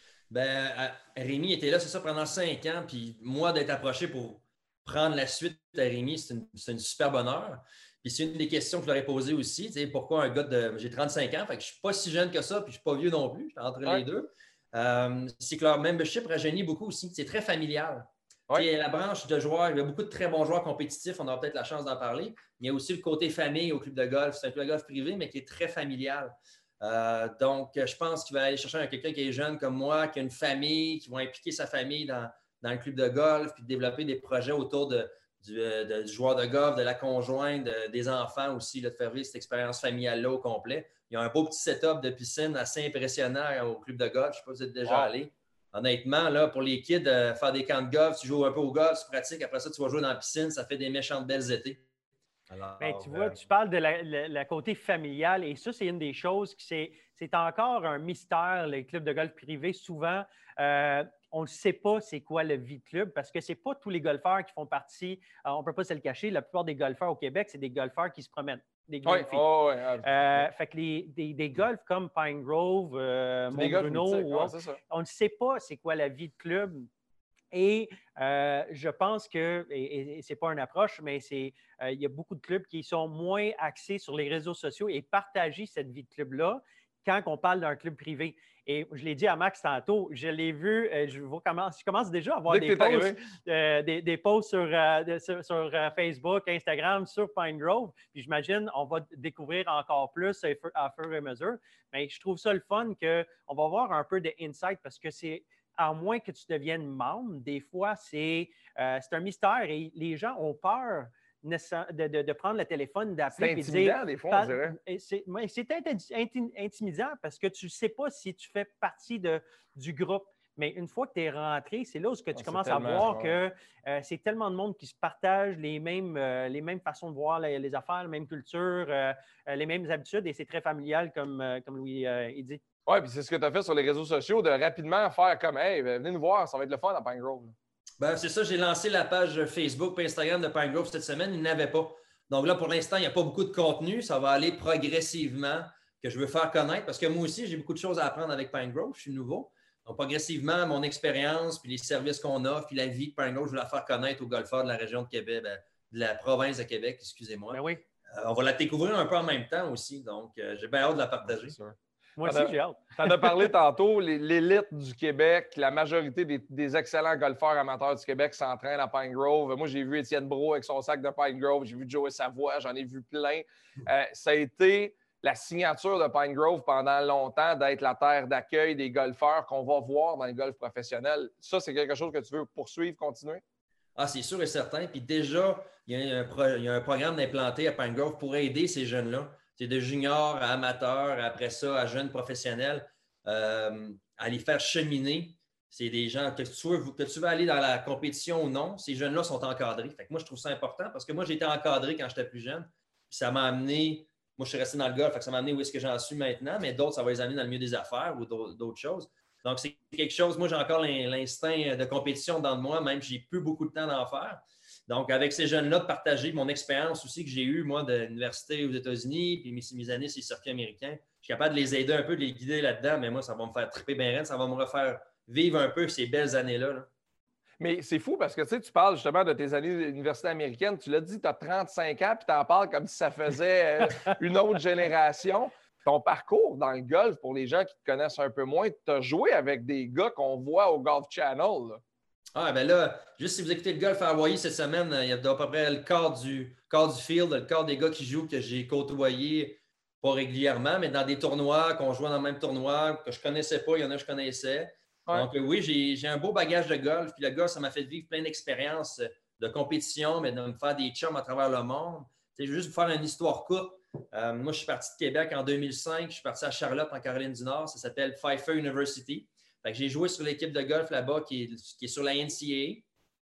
Rémi était là, c'est ça, pendant 5 ans. Puis moi, d'être approché pour prendre la suite de Rémi, c'est une super honneur. Puis c'est une des questions que je leur ai posées aussi. Pourquoi un gars j'ai 35 ans, fait que je ne suis pas si jeune que ça, puis je ne suis pas vieux non plus, je suis entre les deux. C'est que leur membership rajeunit beaucoup aussi. C'est très familial. Ouais. La branche de joueurs, il y a beaucoup de très bons joueurs compétitifs, on aura peut-être la chance d'en parler. Il y a aussi le côté famille au club de golf. C'est un club de golf privé, mais qui est très familial. Donc, je pense qu'il va aller chercher quelqu'un qui est jeune comme moi, qui a une famille, qui va impliquer sa famille dans le club de golf, puis développer des projets autour du joueur de golf, de la conjointe, des enfants aussi, là, de faire vivre cette expérience familiale-là au complet. Il y a un beau petit setup de piscine assez impressionnant au club de golf. Je ne sais pas si vous êtes déjà allé. Honnêtement, là, pour les kids, faire des camps de golf, tu joues un peu au golf, tu pratiques, après ça, tu vas jouer dans la piscine, ça fait des méchantes belles étés. Alors, tu vois, tu parles de la côté familial et ça, c'est une des choses qui c'est encore un mystère, les clubs de golf privés. Souvent, on ne sait pas c'est quoi le vie de club parce que ce n'est pas tous les golfeurs qui font partie, on ne peut pas se le cacher, la plupart des golfeurs au Québec, c'est des golfeurs qui se promènent. Des golfies. Fait que des golfs comme Pine Grove, Mont-Bruno, on ne sait pas c'est quoi la vie de club Et je pense que, et ce n'est pas une approche, mais il y a beaucoup de clubs qui sont moins axés sur les réseaux sociaux et partager cette vie de club-là quand on parle d'un club privé. Et je l'ai dit à Max tantôt, je l'ai vu, je commence déjà à voir des posts sur Facebook, Instagram, sur Pine Grove. Puis j'imagine on va découvrir encore plus à fur et à mesure. Mais je trouve ça le fun qu'on va avoir un peu d'insight parce que à moins que tu deviennes membre, des fois, c'est un mystère et les gens ont peur de prendre le téléphone, d'appeler et de dire... C'est intimidant, des fois, on dirait. C'est intimidant parce que tu ne sais pas si tu fais partie du groupe. Mais une fois que tu es rentré, c'est là où tu commences à voir que c'est tellement de monde qui se partage les mêmes façons de voir les affaires, les mêmes cultures, les mêmes habitudes et c'est très familial, comme Louis il dit. Oui, puis c'est ce que tu as fait sur les réseaux sociaux, de rapidement faire comme « Hey, venez nous voir, ça va être le fun à Pine Grove. » Ben, c'est ça, j'ai lancé la page Facebook et Instagram de Pine Grove cette semaine. Il n'y en avait pas. Donc là, pour l'instant, il n'y a pas beaucoup de contenu. Ça va aller progressivement que je veux faire connaître parce que moi aussi, j'ai beaucoup de choses à apprendre avec Pine Grove. Je suis nouveau. Donc, progressivement, mon expérience, puis les services qu'on offre, puis la vie de Pine Grove, je veux la faire connaître aux golfeurs de la région de Québec, de la province de Québec, excusez-moi. Ben oui. On va la découvrir un peu en même temps aussi. Donc, j'ai bien hâte de la partager. Moi aussi, j'ai hâte. Tu en as parlé tantôt, l'élite du Québec, la majorité des excellents golfeurs amateurs du Québec s'entraînent à Pine Grove. Moi, j'ai vu Étienne Brault avec son sac de Pine Grove, j'ai vu Joey Savoie, j'en ai vu plein. Ça a été la signature de Pine Grove pendant longtemps d'être la terre d'accueil des golfeurs qu'on va voir dans le golf professionnel. Ça, c'est quelque chose que tu veux poursuivre, continuer? Ah, c'est sûr et certain. Puis déjà, il y a un programme d'implanté à Pine Grove pour aider ces jeunes-là. C'est de juniors à amateurs, après ça, à jeunes professionnels, à les faire cheminer. C'est des gens que tu veux aller dans la compétition ou non, ces jeunes-là sont encadrés. Fait que moi, je trouve ça important parce que moi, j'ai été encadré quand j'étais plus jeune. Puis ça m'a amené, moi, je suis resté dans le golf, fait que ça m'a amené où est-ce que j'en suis maintenant, mais d'autres, ça va les amener dans le milieu des affaires ou d'autres choses. Donc, c'est quelque chose, moi, j'ai encore l'instinct de compétition dans moi, même si j'ai plus beaucoup de temps d'en faire. Donc, avec ces jeunes-là, de partager mon expérience aussi que j'ai eue, moi, de l'université aux États-Unis, puis mes années sur les circuits américains. Je suis capable de les aider un peu, de les guider là-dedans, mais moi, ça va me faire triper bien raide, ça va me refaire vivre un peu ces belles années-là. Là. Mais c'est fou parce que tu parles justement de tes années d'université américaine. Tu l'as dit, tu as 35 ans, puis tu en parles comme si ça faisait une autre génération. Ton parcours dans le golf, pour les gens qui te connaissent un peu moins, tu as joué avec des gars qu'on voit au Golf Channel. Là. Ah, ben là, juste si vous écoutez le golf à Hawaii cette semaine, il y a à peu près le quart du field, le quart des gars qui jouent que j'ai côtoyé, pas régulièrement, mais dans des tournois, qu'on jouait dans le même tournoi, que je ne connaissais pas, il y en a que je connaissais. Ouais. Donc, oui, j'ai un beau bagage de golf. Puis le golf, ça m'a fait vivre plein d'expériences de compétition, mais de me faire des chums à travers le monde. C'est juste pour faire une histoire courte. Moi, je suis parti de Québec en 2005. Je suis parti à Charlotte, en Caroline du Nord. Ça s'appelle Pfeiffer University. Fait que j'ai joué sur l'équipe de golf là-bas qui est sur la NCAA.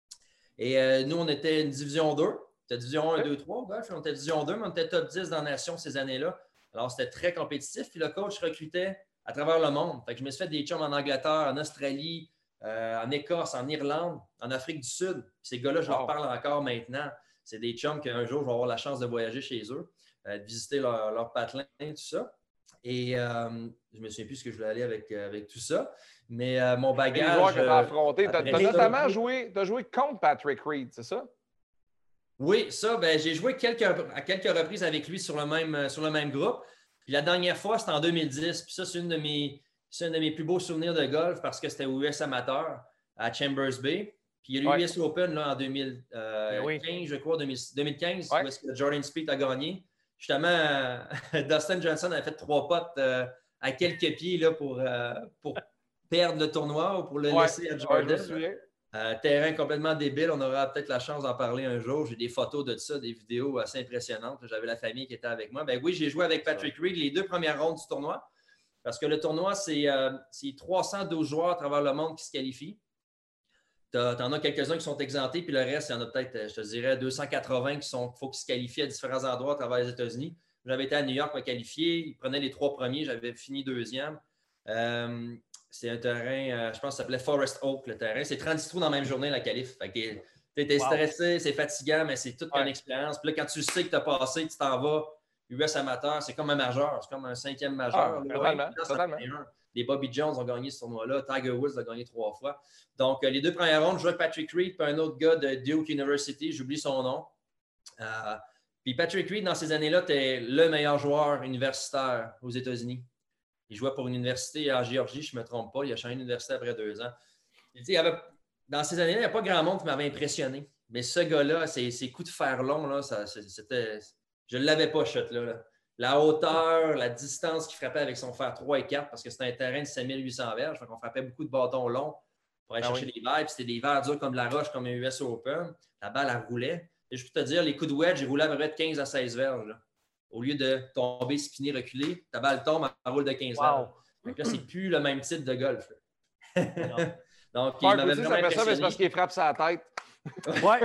Et nous, on était une division 2. C'était division 1, 2, 3 golf. On était division 2, mais on était top 10 dans la nation ces années-là. Alors, c'était très compétitif. Puis le coach recrutait à travers le monde. Fait que je me suis fait des chums en Angleterre, en Australie, en Écosse, en Irlande, en Afrique du Sud. Puis ces gars-là, je leur parle encore maintenant. C'est des chums qu'un jour, je vais avoir la chance de voyager chez eux, de visiter leur patelin, tout ça. Et je me souviens plus ce que je voulais aller avec tout ça. Mais mon bagage... Les joueurs que tu as affrontés, tu as notamment joué contre Patrick Reed, c'est ça? Oui, ça, ben, j'ai joué à quelques reprises avec lui sur le même groupe. Puis la dernière fois, c'était en 2010. Puis ça, c'est un de mes plus beaux souvenirs de golf parce que c'était au US Amateur à Chambers Bay. Puis il y a l'US Open là, en 2015, je crois, 2015, où est-ce que Jordan Spieth a gagné. Justement, Dustin Johnson avait fait 3 putts à quelques pieds là, pour perdre le tournoi ou pour le laisser à Jordan. Terrain complètement débile. On aura peut-être la chance d'en parler un jour. J'ai des photos de ça, des vidéos assez impressionnantes. J'avais la famille qui était avec moi. Ben oui, j'ai joué avec Patrick Reed les 2 premières rondes du tournoi parce que le tournoi, c'est 312 joueurs à travers le monde qui se qualifient. Tu en as quelques-uns qui sont exemptés, puis le reste, il y en a peut-être, je te dirais, 280 faut qu'ils se qualifient à différents endroits à travers les États-Unis. J'avais été à New York pour me qualifier. Ils prenaient les 3 premiers. J'avais fini 2e. C'est un terrain, je pense que ça s'appelait Forest Oak, le terrain. C'est 36 trous dans la même journée, la qualif. Fait que t'es stressé, c'est fatigant, mais c'est toute une expérience. Puis là, quand tu sais que tu as passé, tu t'en vas US amateur, c'est comme un majeur, c'est comme un 5e majeur. Totalement. Des Bobby Jones ont gagné ce tournoi-là. Tiger Woods a gagné 3 fois. Donc, les 2 premières rondes, je jouais avec Patrick Reed et un autre gars de Duke University. J'oublie son nom. Puis Patrick Reed, dans ces années-là, était le meilleur joueur universitaire aux États-Unis. Il jouait pour une université en Géorgie, je ne me trompe pas. Il a changé d'université après 2 ans. Dans ces années-là, il n'y a pas grand monde qui m'avait impressionné. Mais ce gars-là, ses coups de fer long, là, je ne l'avais pas, shot-là. La hauteur, la distance qu'il frappait avec son fer 3 et 4, parce que c'était un terrain de 5800 verges. On frappait beaucoup de bâtons longs pour aller chercher des verres. C'était des verres durs comme de la roche, comme un US Open. La balle, elle roulait. Et je peux te dire, les coups de wedge, ils roulaient à peu près de 15 à 16 verges. Là. Au lieu de tomber, spinner, reculer, ta balle tombe, elle roule de 15 verges. Donc là, c'est plus le même type de golf. Donc, il m'avait vraiment impressionné. Ça, mais c'est parce qu'il frappe sa tête. Oui,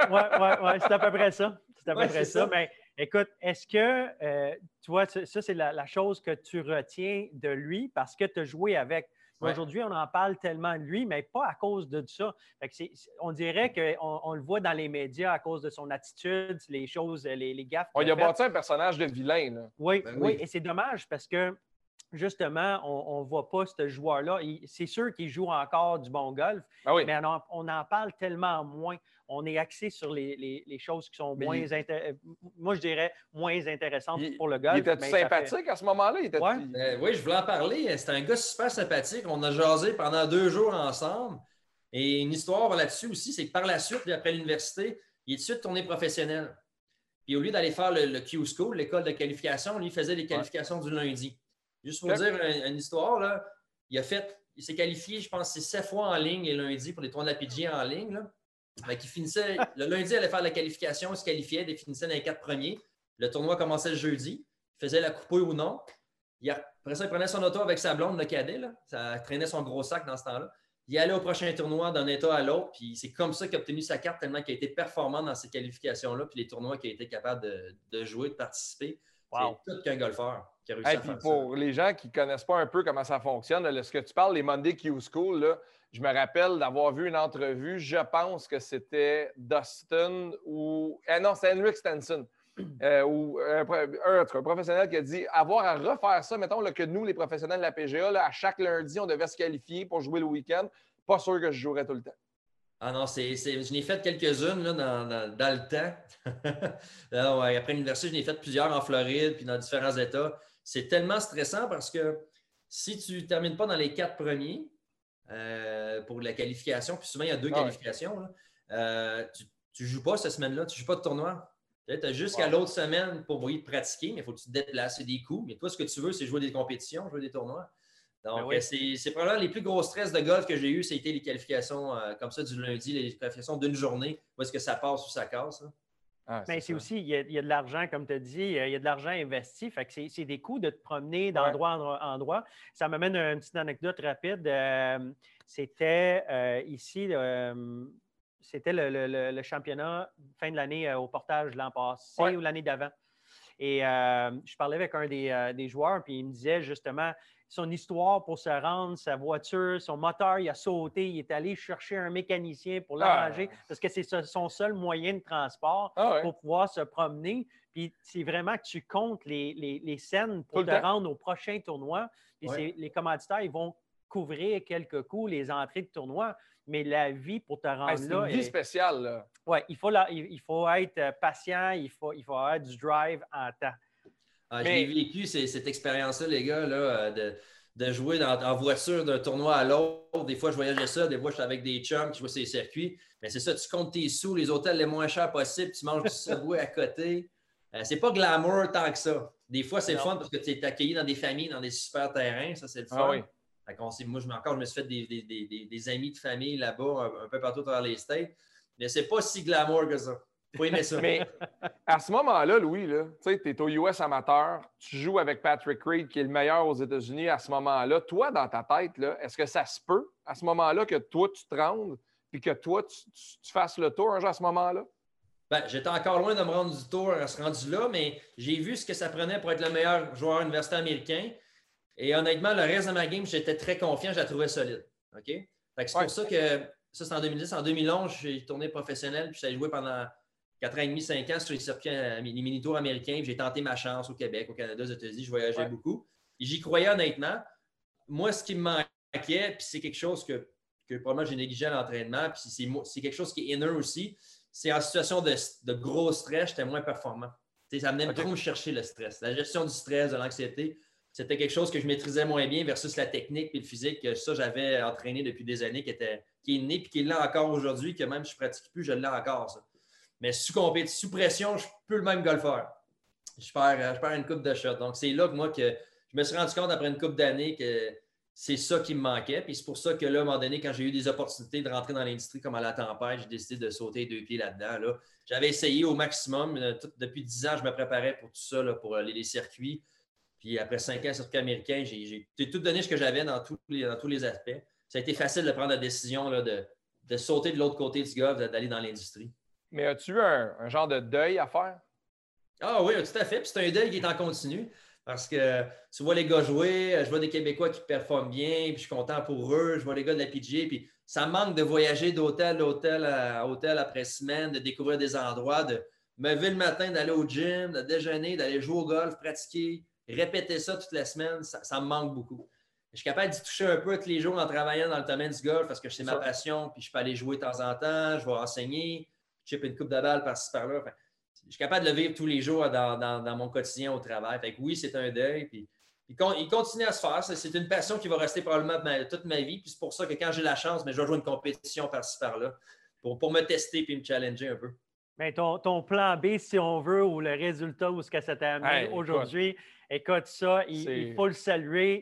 c'est à peu près ça. C'est à peu près ça. Mais écoute, est-ce que, tu vois, ça, c'est la chose que tu retiens de lui parce que tu as joué avec. Ouais. Aujourd'hui, on en parle tellement de lui, mais pas à cause de ça. Fait que on dirait qu'on le voit dans les médias à cause de son attitude, les choses, les gaffes. Il a bâti un personnage de vilain. Là. Oui, oui, et c'est dommage parce que justement, on ne voit pas ce joueur-là. C'est sûr qu'il joue encore du bon golf, mais on en parle tellement moins. On est axé sur les choses qui sont moins moi, je dirais moins intéressantes pour le golf. Il était sympathique à ce moment-là? Oui, je voulais en parler. C'était un gars super sympathique. On a jasé pendant 2 jours ensemble. Et une histoire là-dessus aussi, c'est que par la suite, après l'université, il est tout de suite tourné professionnel. Puis au lieu d'aller faire le Q School, l'école de qualification, lui, il faisait les qualifications du lundi. Juste pour dire une histoire, là, il s'est qualifié, je pense, c'est 7 fois en ligne les lundis pour les tournois de la PGA en ligne. Là. Il finissait, le lundi, il allait faire la qualification, il se qualifiait, il finissait dans les 4 premiers. Le tournoi commençait le jeudi, il faisait la coupouille ou non. Après ça, il prenait son auto avec sa blonde, le cadet, là. Ça traînait son gros sac dans ce temps-là. Il allait au prochain tournoi d'un État à l'autre, puis c'est comme ça qu'il a obtenu sa carte tellement qu'il a été performant dans ces qualifications-là, puis les tournois qu'il a été capable de jouer, de participer. Wow. C'est tout qu'un golfeur qui a réussi à faire pour les gens qui ne connaissent pas un peu comment ça fonctionne, là, ce que tu parles, les Monday Q School, là, je me rappelle d'avoir vu une entrevue, je pense que c'était Dustin ou... non, c'était Henrik Stenson. Ou un professionnel qui a dit avoir à refaire ça, mettons là, que nous, les professionnels de la PGA, là, à chaque lundi, on devait se qualifier pour jouer le week-end. Pas sûr que je jouerais tout le temps. Ah non, je n'ai fait quelques-unes là, dans le temps. Alors, après l'université, je n'ai fait plusieurs en Floride puis dans différents États. C'est tellement stressant parce que si tu ne termines pas dans les 4 premiers pour la qualification, puis souvent il y a 2 qualifications, là, tu ne joues pas cette semaine-là, tu ne joues pas de tournoi. Tu as jusqu'à l'autre semaine pour te pratiquer, mais il faut que tu te déplaces des coups. Mais toi, ce que tu veux, c'est jouer des compétitions, jouer des tournois. Donc, c'est probablement les plus gros stress de golf que j'ai eu, c'était les qualifications comme ça du lundi, les qualifications d'une journée, où est-ce que ça passe ou ça casse. Mais c'est aussi, il y a de l'argent, comme tu as dit, il y a de l'argent investi. Fait que c'est des coûts de te promener d'endroit en endroit. Ça m'amène à une petite anecdote rapide. C'était ici, c'était le championnat fin de l'année au Portage l'an passé ou l'année d'avant. Et je parlais avec un des joueurs, puis il me disait justement son histoire pour se rendre, sa voiture, son moteur, il a sauté, il est allé chercher un mécanicien pour l'arranger parce que c'est son seul moyen de transport pour pouvoir se promener. Puis c'est vraiment que tu comptes les scènes pour te rendre au prochain tournoi. Puis les commanditaires, ils vont couvrir quelques coups, les entrées de tournoi, mais la vie pour te rendre c'est une vie spéciale. Là. Oui, il faut être patient, il faut avoir du drive en temps. J'ai vécu cette expérience-là, les gars, là, de jouer en voiture d'un tournoi à l'autre. Des fois, je voyageais ça. Des fois, j'étais avec des chums qui jouaient sur les circuits. Mais c'est ça, tu comptes tes sous, les hôtels les moins chers possibles, tu manges du Subway à côté. C'est pas glamour tant que ça. Des fois, c'est le fun parce que tu es accueilli dans des familles, dans des super terrains. Ça, c'est le fun. Moi, je me suis fait des amis de famille là-bas, un peu partout dans les States. Mais c'est pas si glamour que ça. Faut aimer ça. Mais à ce moment-là, Louis, tu es au US amateur, tu joues avec Patrick Reed, qui est le meilleur aux États-Unis à ce moment-là. Toi, dans ta tête, est-ce que ça se peut à ce moment-là que toi, tu te rendes puis que toi, tu fasses le tour un jour à ce moment-là? Ben, j'étais encore loin de me rendre du tour à ce rendu-là, mais j'ai vu ce que ça prenait pour être le meilleur joueur universitaire américain. Et honnêtement, le reste de ma game, j'étais très confiant, je la trouvais solide. OK? Fait que c'est pour ça que ça, c'est en 2010. En 2011, j'ai tourné professionnel, puis j'ai joué pendant 4 ans et demi, 5 ans sur les circuits, les mini-tours américains. J'ai tenté ma chance au Québec, au Canada, aux États-Unis. Je voyageais beaucoup. Et j'y croyais honnêtement. moi, ce qui me manquait, puis c'est quelque chose que probablement j'ai négligé à l'entraînement, puis c'est quelque chose qui est inner aussi, c'est en situation de gros stress, j'étais moins performant. Ça venait trop me chercher le stress. La gestion du stress, de l'anxiété, c'était quelque chose que je maîtrisais moins bien versus la technique et le physique. Ça, j'avais entraîné depuis des années, qui est né et qui est là encore aujourd'hui, que même si je ne pratique plus, je l'ai encore, ça. Mais sous pression, je ne suis plus le même golfeur. Je perds une coupe de shot. Donc, c'est là que je me suis rendu compte après une couple d'années que c'est ça qui me manquait. Puis c'est pour ça que là, à un moment donné, quand j'ai eu des opportunités de rentrer dans l'industrie comme à la tempête, j'ai décidé de sauter 2 pieds là-dedans. Là. J'avais essayé au maximum. Depuis 10 ans, je me préparais pour tout ça, là, pour les circuits. Puis après 5 ans circuit américain, j'ai tout donné ce que j'avais dans tous les aspects. Ça a été facile de prendre la décision là, de sauter de l'autre côté du golf, d'aller dans l'industrie. Mais as-tu eu un genre de deuil à faire? Ah oui, tout à fait. Puis c'est un deuil qui est en continu. Parce que tu vois les gars jouer, je vois des Québécois qui performent bien, puis je suis content pour eux. Je vois les gars de la PGA, puis ça me manque de voyager d'hôtel à hôtel après semaine, de découvrir des endroits, de me lever le matin, d'aller au gym, de déjeuner, d'aller jouer au golf, pratiquer, répéter ça toute la semaine. Ça me manque beaucoup. Je suis capable d'y toucher un peu tous les jours en travaillant dans le domaine du golf parce que c'est ma passion, puis je peux aller jouer de temps en temps, je vais enseigner, je chip une coupe de balle par-ci par-là. Enfin, je suis capable de le vivre tous les jours dans mon quotidien au travail. Fait que oui, c'est un deuil. Puis il continue à se faire. C'est une passion qui va rester probablement toute ma vie. Puis c'est pour ça que quand j'ai la chance, mais je vais jouer une compétition par-ci par-là pour me tester et me challenger un peu. Mais ton plan B, si on veut, ou le résultat ou ce que ça t'a amené aujourd'hui, écoute ça, il faut le saluer.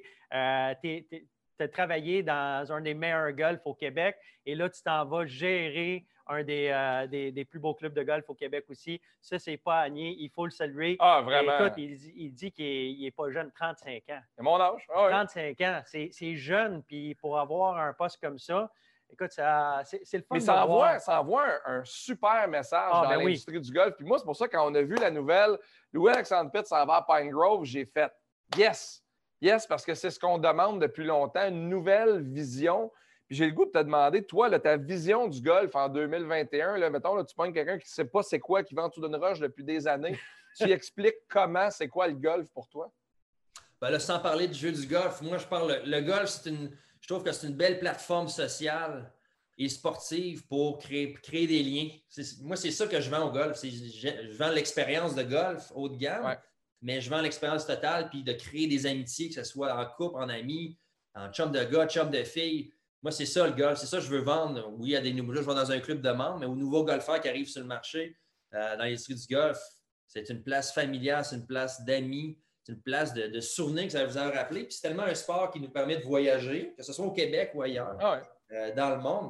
Tu as travaillé dans un des meilleurs golfs au Québec et là, tu t'en vas gérer un des plus beaux clubs de golf au Québec aussi. Ça, c'est pas à nier. Il faut le saluer. Ah, vraiment? Et écoute, il dit qu'il n'est pas jeune, 35 ans. C'est mon âge. Ah, ouais. 35 ans, c'est jeune. Puis pour avoir un poste comme ça, écoute, c'est le fun. Mais ça envoie un super message dans l'industrie du golf. Puis moi, c'est pour ça, quand on a vu la nouvelle, Louis-Alexandre Pitt s'en va à Pine Grove, j'ai fait yes! Yes, parce que c'est ce qu'on demande depuis longtemps, une nouvelle vision. Puis j'ai le goût de te demander, toi, là, ta vision du golf en 2021, là, mettons, là, tu prends quelqu'un qui ne sait pas c'est quoi, qui vend en dessous d'une roche depuis des années, tu lui expliques comment, c'est quoi le golf pour toi? Ben là, sans parler du jeu du golf, moi, le golf, je trouve que c'est une belle plateforme sociale et sportive pour créer des liens. Moi, c'est ça que je vends au golf. Je vends l'expérience de golf haut de gamme, mais je vends l'expérience totale puis de créer des amitiés, que ce soit en couple, en amis, en chum de gars, chum de filles. Moi, c'est ça le golf. C'est ça que je veux vendre. Oui, il y a des nouveaux. Là, je vais dans un club de membres, mais aux nouveaux golfeurs qui arrivent sur le marché, dans l'industrie du golf, c'est une place familiale, c'est une place d'amis, c'est une place de souvenirs que ça va vous en rappeler. Puis c'est tellement un sport qui nous permet de voyager, que ce soit au Québec ou ailleurs, dans le monde.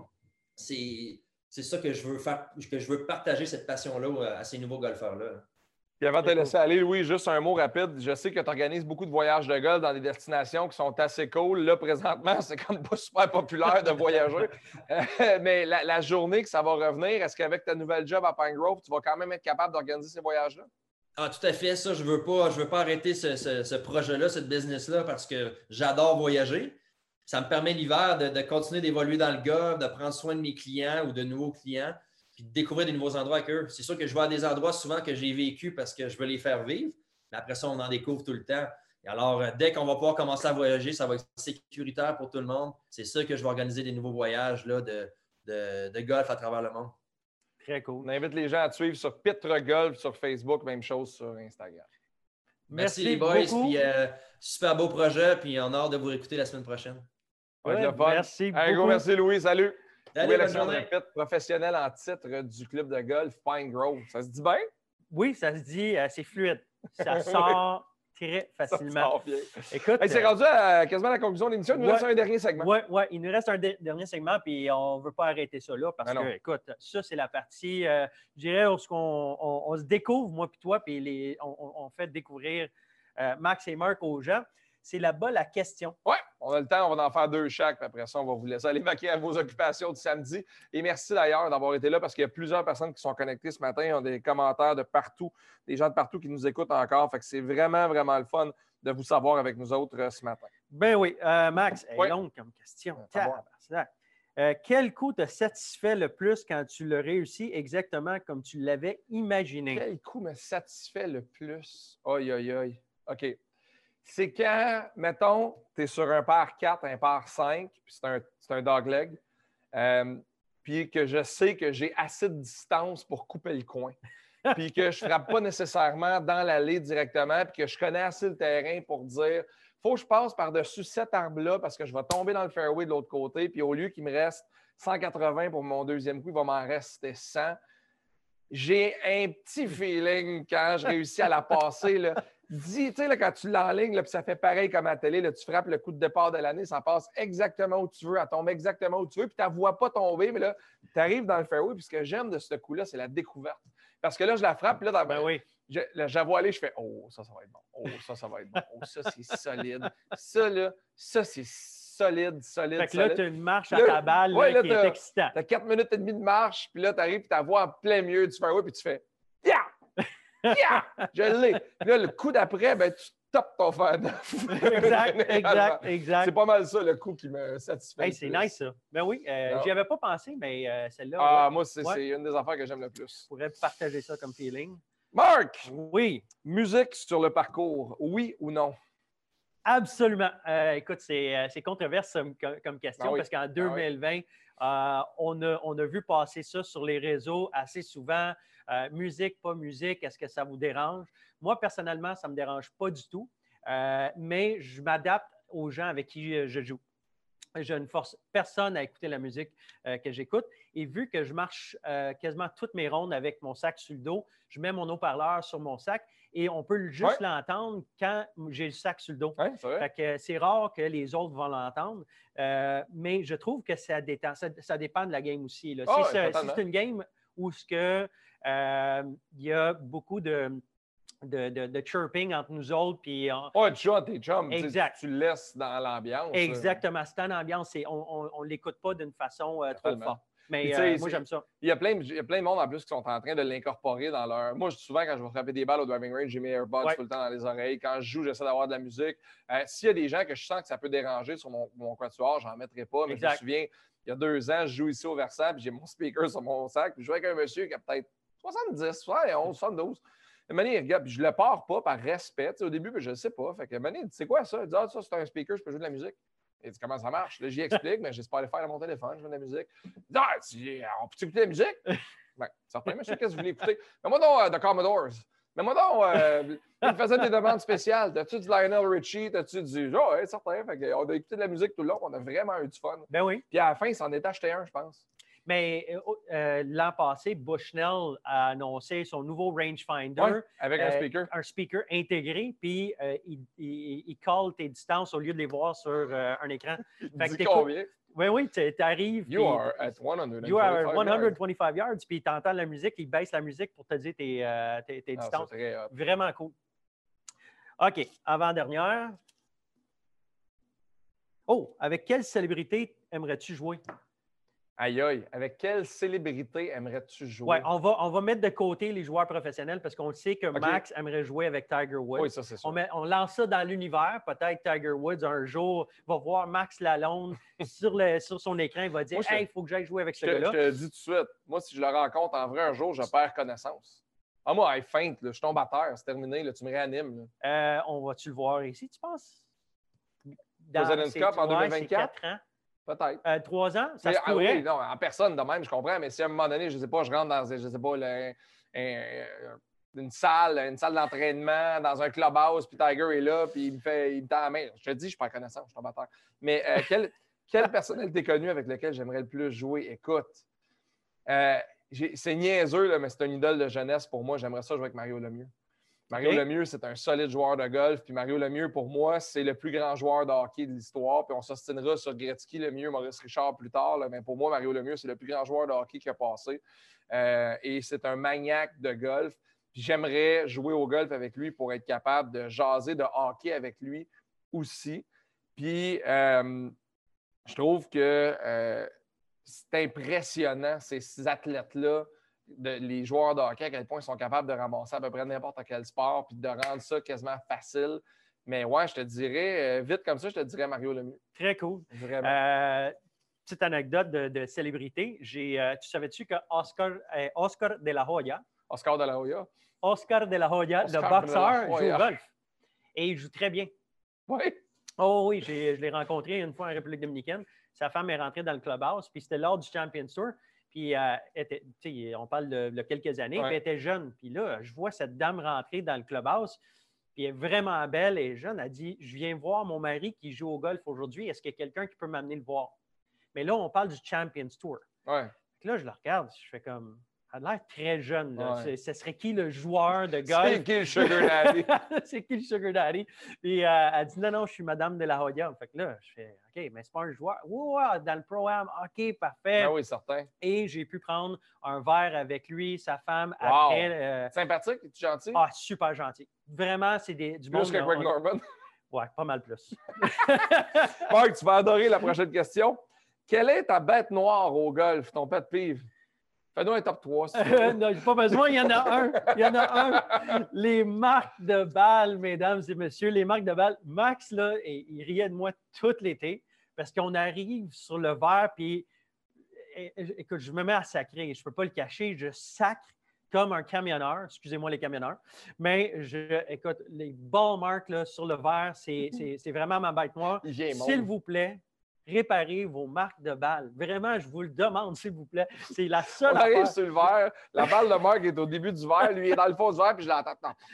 C'est ça que je veux faire, que je veux partager cette passion-là à ces nouveaux golfeurs-là. Puis avant de te laisser aller, Louis, juste un mot rapide. Je sais que tu organises beaucoup de voyages de golf dans des destinations qui sont assez cool. Là, présentement, c'est comme pas super populaire de voyager. Mais la journée que ça va revenir, est-ce qu'avec ta nouvelle job à Pine Grove, tu vas quand même être capable d'organiser ces voyages-là? Ah, tout à fait. Ça, je veux pas arrêter ce projet-là, ce business-là, parce que j'adore voyager. Ça me permet l'hiver de continuer d'évoluer dans le golf, de prendre soin de mes clients ou de nouveaux clients, puis de découvrir des nouveaux endroits avec eux. C'est sûr que je vais à des endroits souvent que j'ai vécu parce que je veux les faire vivre, mais après ça, on en découvre tout le temps. Et alors, dès qu'on va pouvoir commencer à voyager, ça va être sécuritaire pour tout le monde. C'est ça que je vais organiser des nouveaux voyages là, de golf à travers le monde. Très cool. On invite les gens à te suivre sur Pitre Golf sur Facebook, même chose sur Instagram. Merci les boys, puis super beau projet, puis on a hâte de vous réécouter la semaine prochaine. Merci beaucoup. Un gros merci Louis, salut. Salut, Louis-Alexandre Pitt, professionnel en titre du club de golf Pine Grove. Ça se dit bien? Oui, ça se dit, c'est fluide. Ça sort très facilement. Ça sort bien. Écoute, c'est rendu quasiment à la conclusion de l'émission. Il nous reste un dernier segment. Oui, il nous reste un dernier segment, puis on ne veut pas arrêter ça là, parce que, écoute, ça, c'est la partie, je dirais, où on se découvre, moi puis toi, puis on fait découvrir Max et Marc aux gens. C'est là-bas la question. Oui, on a le temps, on va en faire 2 chaque, puis après ça, on va vous laisser aller vaquer à vos occupations du samedi. Et merci d'ailleurs d'avoir été là parce qu'il y a plusieurs personnes qui sont connectées ce matin. Ils ont des commentaires de partout, des gens de partout qui nous écoutent encore. Fait que c'est vraiment, vraiment le fun de vous savoir avec nous autres ce matin. Ben oui. Max, longue comme question. Quel coup te satisfait le plus quand tu l'as réussi exactement comme tu l'avais imaginé? Quel coup me satisfait le plus? Aïe, aïe, aïe. OK. C'est quand, mettons, tu es sur un par 4, un par 5, puis c'est un dogleg, puis que je sais que j'ai assez de distance pour couper le coin, puis que je ne frappe pas nécessairement dans l'allée directement, puis que je connais assez le terrain pour dire faut que je passe par-dessus cet arbre-là parce que je vais tomber dans le fairway de l'autre côté, puis au lieu qu'il me reste 180 pour mon deuxième coup, il va m'en rester 100. J'ai un petit feeling quand je réussis à la passer. Là. Tu sais, là, quand tu l'enlignes, puis ça fait pareil comme à la télé, là, tu frappes le coup de départ de l'année, ça passe exactement où tu veux, elle tombe exactement où tu veux, puis tu ne la vois pas tomber, mais là, tu arrives dans le fairway, puis ce que j'aime de ce coup-là, c'est la découverte. Parce que là, je la frappe, puis là, oui. je la vois aller, je fais « Oh, ça va être bon. Oh, ça va être bon. Oh, ça, c'est solide. Ça, là, ça, c'est solide. » Fait que là, tu as une marche à ta balle là, qui est excitante. Tu as 4 minutes et demie de marche, puis là, tu arrives, puis tu la vois en plein milieu du fairway, puis tu fais « Yeah! Yeah! Je l'ai! » Puis là, le coup d'après, ben, tu topes ton fer neuf. Exact. C'est pas mal ça, le coup qui me satisfait. Hey, c'est nice, ça. Ben oui, j'y avais pas pensé, mais celle-là... Ah, moi, c'est une des affaires que j'aime le plus. Je pourrais partager ça comme feeling. Marc! Oui. Musique sur le parcours, oui ou non? Absolument. Écoute, c'est controversé comme question parce qu'en 2020, on a vu passer ça sur les réseaux assez souvent. Musique, pas musique, est-ce que ça vous dérange? Moi, personnellement, ça ne me dérange pas du tout, mais je m'adapte aux gens avec qui je joue. Je ne force personne à écouter la musique que j'écoute. Et vu que je marche quasiment toutes mes rondes avec mon sac sur le dos, je mets mon haut-parleur sur mon sac et on peut juste l'entendre quand j'ai le sac sur le dos. Ouais, c'est vrai. Fait que c'est rare que les autres vont l'entendre, mais je trouve que ça détend. Ça dépend de la game aussi. Là. Si c'est une game où il y a beaucoup de chirping entre nous autres. Puis tu joues tes chums. Exact. Tu le laisses dans l'ambiance. Exactement. C'est une ambiance. On ne l'écoute pas d'une façon trop forte. Mais moi, j'aime ça. Il y a plein de monde en plus qui sont en train de l'incorporer dans leur... Moi, souvent, quand je vais frapper des balles au driving range, j'ai mes AirPods tout le temps dans les oreilles. Quand je joue, j'essaie d'avoir de la musique. S'il y a des gens que je sens que ça peut déranger sur mon quatuor, j'en mettrai pas. Mais je me souviens, il y a 2 ans, je joue ici au Versant, puis j'ai mon speaker sur mon sac. Puis je joue avec un monsieur qui a peut-être 70, 71, 72. Mané, regarde, puis je le pars pas par respect. Au début, je ne sais pas. Fait que Mané, c'est quoi ça? Il dit, ça, c'est un speaker, je peux jouer de la musique. Il dit, comment ça marche? Là, j'y explique, mais j'espère le faire à mon téléphone, je joue de la musique. Il dit, on peut écouter la musique? Ben, certain, monsieur, qu'est-ce que vous voulez écouter? Mais moi, donc, The Commodores. Mais moi, donc, il faisait des demandes spéciales. T'as-tu du Lionel Richie? T'as-tu du. Oh, oui, certain. Fait que, on a écouté de la musique tout le long, on a vraiment eu du fun. Ben oui. Puis à la fin, il s'en est acheté un, je pense. Mais l'an passé, Bushnell a annoncé son nouveau rangefinder. Ouais, avec un speaker. Un speaker intégré, puis il call tes distances au lieu de les voir sur un écran. Il dit combien? Oui, tu arrives. You are at 125 you are at 125 yards, puis tu entends la musique, il baisse la musique pour te dire tes distances. Vraiment cool. OK, avant-dernière. Oh, avec quelle célébrité aimerais-tu jouer? Aïe, aïe. Avec quelle célébrité aimerais-tu jouer? Oui, on va mettre de côté les joueurs professionnels parce qu'on sait que Max aimerait jouer avec Tiger Woods. Oui, ça, c'est sûr. On lance ça dans l'univers. Peut-être Tiger Woods, un jour, va voir Max Lalonde sur son écran. Il va dire « Hey, il faut que j'aille jouer avec ce gars-là. » Je te dis tout de suite, moi, si je le rencontre en vrai un jour, je perds connaissance. Ah, moi, feinte, je tombe à terre, c'est terminé, là, tu me réanimes. On va-tu le voir ici, tu penses? President's Cup en 2024? 4 ans. Peut-être. 3 ans, ça se pourrait. Oui, non, en personne de même, je comprends, mais si à un moment donné, je ne sais pas, je rentre dans, je sais pas, une salle d'entraînement, dans un clubhouse, puis Tiger est là, puis il me tend la main. Je te dis, je perds connaissance, je tombe à terre. Mais quelle personnalité connue avec laquelle j'aimerais le plus jouer? Écoute, c'est niaiseux, là, mais c'est une idole de jeunesse pour moi. J'aimerais ça jouer avec Mario Lemieux. Mario Lemieux, c'est un solide joueur de golf. Puis Mario Lemieux, pour moi, c'est le plus grand joueur de hockey de l'histoire. Puis on s'ostinera sur Gretzky, Lemieux, Maurice Richard plus tard. Là, mais pour moi, Mario Lemieux, c'est le plus grand joueur de hockey qui a passé. Et c'est un maniaque de golf. Puis j'aimerais jouer au golf avec lui pour être capable de jaser de hockey avec lui aussi. Puis je trouve que c'est impressionnant, ces athlètes-là. Les joueurs de hockey, à quel point ils sont capables de ramasser à peu près n'importe quel sport puis de rendre ça quasiment facile. Mais ouais, je te dirais, vite comme ça, je te dirais Mario Lemieux. Très cool. Vraiment. Petite anecdote de célébrité. Tu savais-tu que Oscar de la Hoya, Oscar de la Hoya, le boxeur, joue au golf. Et il joue très bien. Oui. Oh oui, je l'ai rencontré une fois en République dominicaine. Sa femme est rentrée dans le clubhouse, puis c'était lors du Champions Tour. Puis, on parle de quelques années, puis elle était jeune. Puis là, je vois cette dame rentrer dans le clubhouse, puis elle est vraiment belle et jeune. Elle dit, je viens voir mon mari qui joue au golf aujourd'hui. Est-ce qu'il y a quelqu'un qui peut m'amener le voir? Mais là, on parle du Champions Tour. Ouais. Là, je la regarde, je fais comme... Elle a l'air très jeune. Ce serait qui le joueur de golf? C'est qui le Sugar Daddy? C'est qui le Sugar Daddy? Puis elle dit non, je suis Madame de la Hoya. Fait que là, je fais OK, mais c'est pas un joueur. Ouais, dans le Pro-Am, OK, parfait. Ah oui, certain. Et j'ai pu prendre un verre avec lui, sa femme, après. Sympathique, es-tu gentil? Ah, super gentil. Vraiment, c'est du monde. Plus que Greg Norman. Ouais, pas mal plus. Marc, tu vas adorer la prochaine question. Quelle est ta bête noire au golf, ton pet peeve? Fais-nous un top 3. Si non, j'ai pas besoin, il y en a un. Il y en a un. Les marques de balles, mesdames et messieurs, les marques de balles. Max, là, il riait de moi tout l'été parce qu'on arrive sur le verre, puis écoute, je me mets à sacrer. Je ne peux pas le cacher. Je sacre comme un camionneur. Excusez-moi les camionneurs. Mais écoute, les ball marks là, sur le verre, c'est vraiment ma bête noire. S'il vous plaît, réparez vos marques de balles. Vraiment, je vous le demande, s'il vous plaît. C'est la seule on arrive affaire. sur le verre, la balle de Marc est au début du verre, lui est dans le fond du verre, puis je l'entends.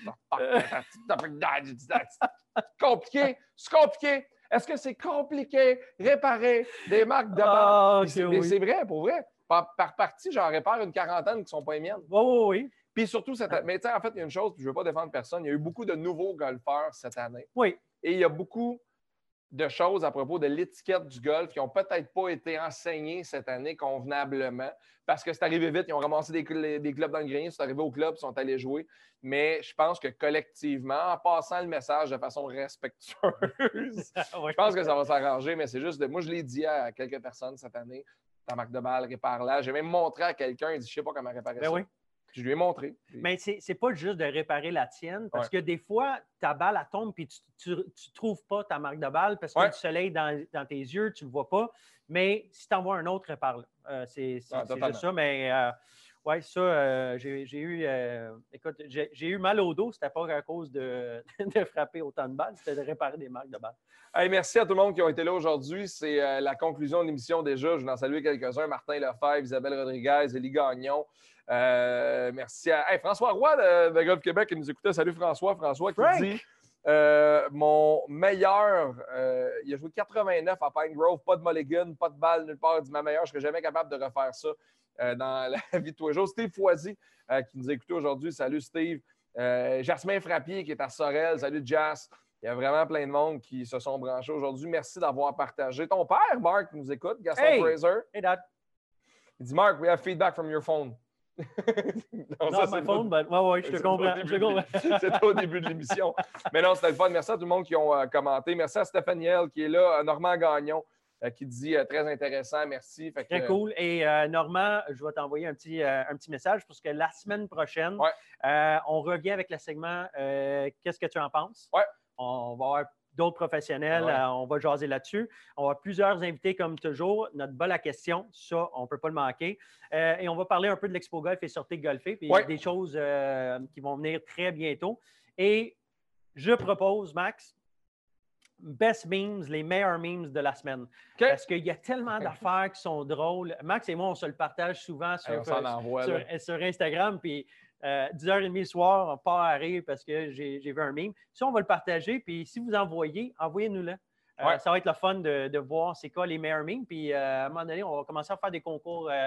C'est compliqué. C'est compliqué. Est-ce que c'est compliqué réparer des marques de balles? Mais c'est vrai, pour vrai. Par partie, j'en répare une quarantaine qui ne sont pas les miennes. Oui. Puis surtout, mais tu sais, en fait, il y a une chose, puis je ne veux pas défendre personne, il y a eu beaucoup de nouveaux golfeurs cette année. Oui. Et il y a beaucoup de choses à propos de l'étiquette du golf qui n'ont peut-être pas été enseignées cette année convenablement parce que c'est arrivé vite. Ils ont ramassé des clubs dans le grenier, c'est arrivé au club, ils sont allés jouer. Mais je pense que collectivement, en passant le message de façon respectueuse, je pense que ça va s'arranger, mais c'est juste moi, je l'ai dit à quelques personnes cette année, ta marque de balle, répare-la. J'ai même montré à quelqu'un, il dit, je ne sais pas comment réparer ça. Oui. Je lui ai montré. Mais c'est pas juste de réparer la tienne, parce que des fois, ta balle, elle tombe et tu ne trouves pas ta marque de balle parce qu'il y a du soleil dans tes yeux, tu ne le vois pas. Mais si tu en vois un autre, répare-le. C'est juste ça. Mais oui, ça, j'ai eu mal au dos. C'était pas à cause de frapper autant de balles, c'était de réparer des marques de balles. Hey, merci à tout le monde qui ont été là aujourd'hui. C'est la conclusion de l'émission déjà. Je vais en saluer quelques-uns. Martin Lefebvre, Isabelle Rodriguez, Élie Gagnon. Merci à François Roy de Golf Québec qui nous écoutait. Salut François. François qui dit mon meilleur, il a joué 89 à Pine Grove, pas de mulligan, pas de balle nulle part. Il dit ma meilleure, je ne serais jamais capable de refaire ça dans la vie de tous les jours. Steve Foisy qui nous a écouté aujourd'hui. Salut Steve. Jasmin Frappier qui est à Sorel. Salut Jas. Il y a vraiment plein de monde qui se sont branchés aujourd'hui. Merci d'avoir partagé. Ton père, Marc, nous écoute, Gaston Fraser. Hey, Dad. Il dit, Marc, we have feedback from your phone. non, ça, my phone, mais je te comprends. C'était au début de l'émission. Mais non, c'était le fun. Merci à tout le monde qui ont commenté. Merci à Stéphanie L qui est là, à Normand Gagnon qui dit très intéressant. Merci. Très cool. Et Normand, je vais t'envoyer un petit message parce que la semaine prochaine, on revient avec le segment Qu'est-ce que tu en penses? Ouais. On va avoir d'autres professionnels, on va jaser là-dessus. On va avoir plusieurs invités comme toujours. Notre bol à question, ça, on ne peut pas le manquer. Et on va parler un peu de l'Expo Golf et sortir golfer, puis des choses qui vont venir très bientôt. Et je propose, Max, best memes, les meilleurs memes de la semaine. Okay. Parce qu'il y a tellement d'affaires qui sont drôles. Max et moi, on se le partage souvent sur Instagram, puis 10h30 le soir, on part à rire parce que j'ai vu un meme. Ça, on va le partager, puis si vous envoyez, envoyez-nous-le. Ça va être le fun de voir c'est quoi les meilleurs memes. Puis à un moment donné, on va commencer à faire des concours. On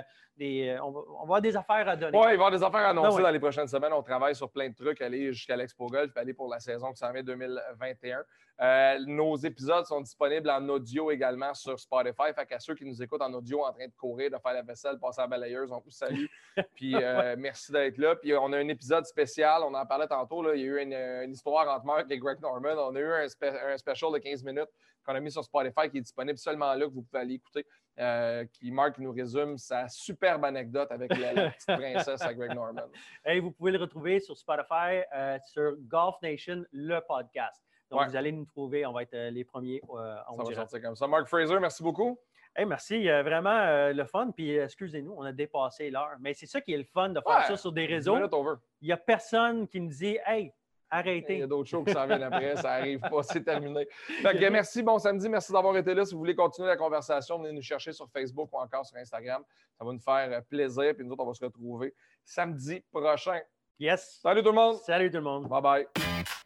va avoir des affaires à donner. Oui, il va y avoir des affaires à annoncer dans les prochaines semaines. On travaille sur plein de trucs, aller jusqu'à l'Expo Golf, puis aller pour la saison qui s'en vient 2021. Nos épisodes sont disponibles en audio également sur Spotify. Fait qu'à ceux qui nous écoutent en audio en train de courir, de faire la vaisselle, passer à la balayeuse, on vous salue. Puis merci d'être là. Puis on a un épisode spécial. On en parlait tantôt. Là. Il y a eu une histoire entre Marc et Greg Norman. On a eu un special de 15 minutes qu'on a mis sur Spotify qui est disponible seulement là, que vous pouvez aller écouter. Marc nous résume sa superbe anecdote avec la petite princesse à Greg Norman. Et vous pouvez le retrouver sur Spotify, sur Golf Nation, le podcast. Donc, vous allez nous trouver. On va être les premiers. Ça va sortir comme ça. Marc Fraser, merci beaucoup. Hey, merci. Vraiment le fun. Puis, excusez-nous, on a dépassé l'heure. Mais c'est ça qui est le fun de faire ça sur des réseaux. Il n'y a personne qui me dit « Hey, Arrêtez. Il y a d'autres shows qui s'en viennent après, ça n'arrive pas, c'est terminé. Fait que merci, bon samedi, merci d'avoir été là. Si vous voulez continuer la conversation, venez nous chercher sur Facebook ou encore sur Instagram. Ça va nous faire plaisir, puis nous autres, on va se retrouver samedi prochain. Yes. Salut tout le monde. Salut tout le monde. Bye bye.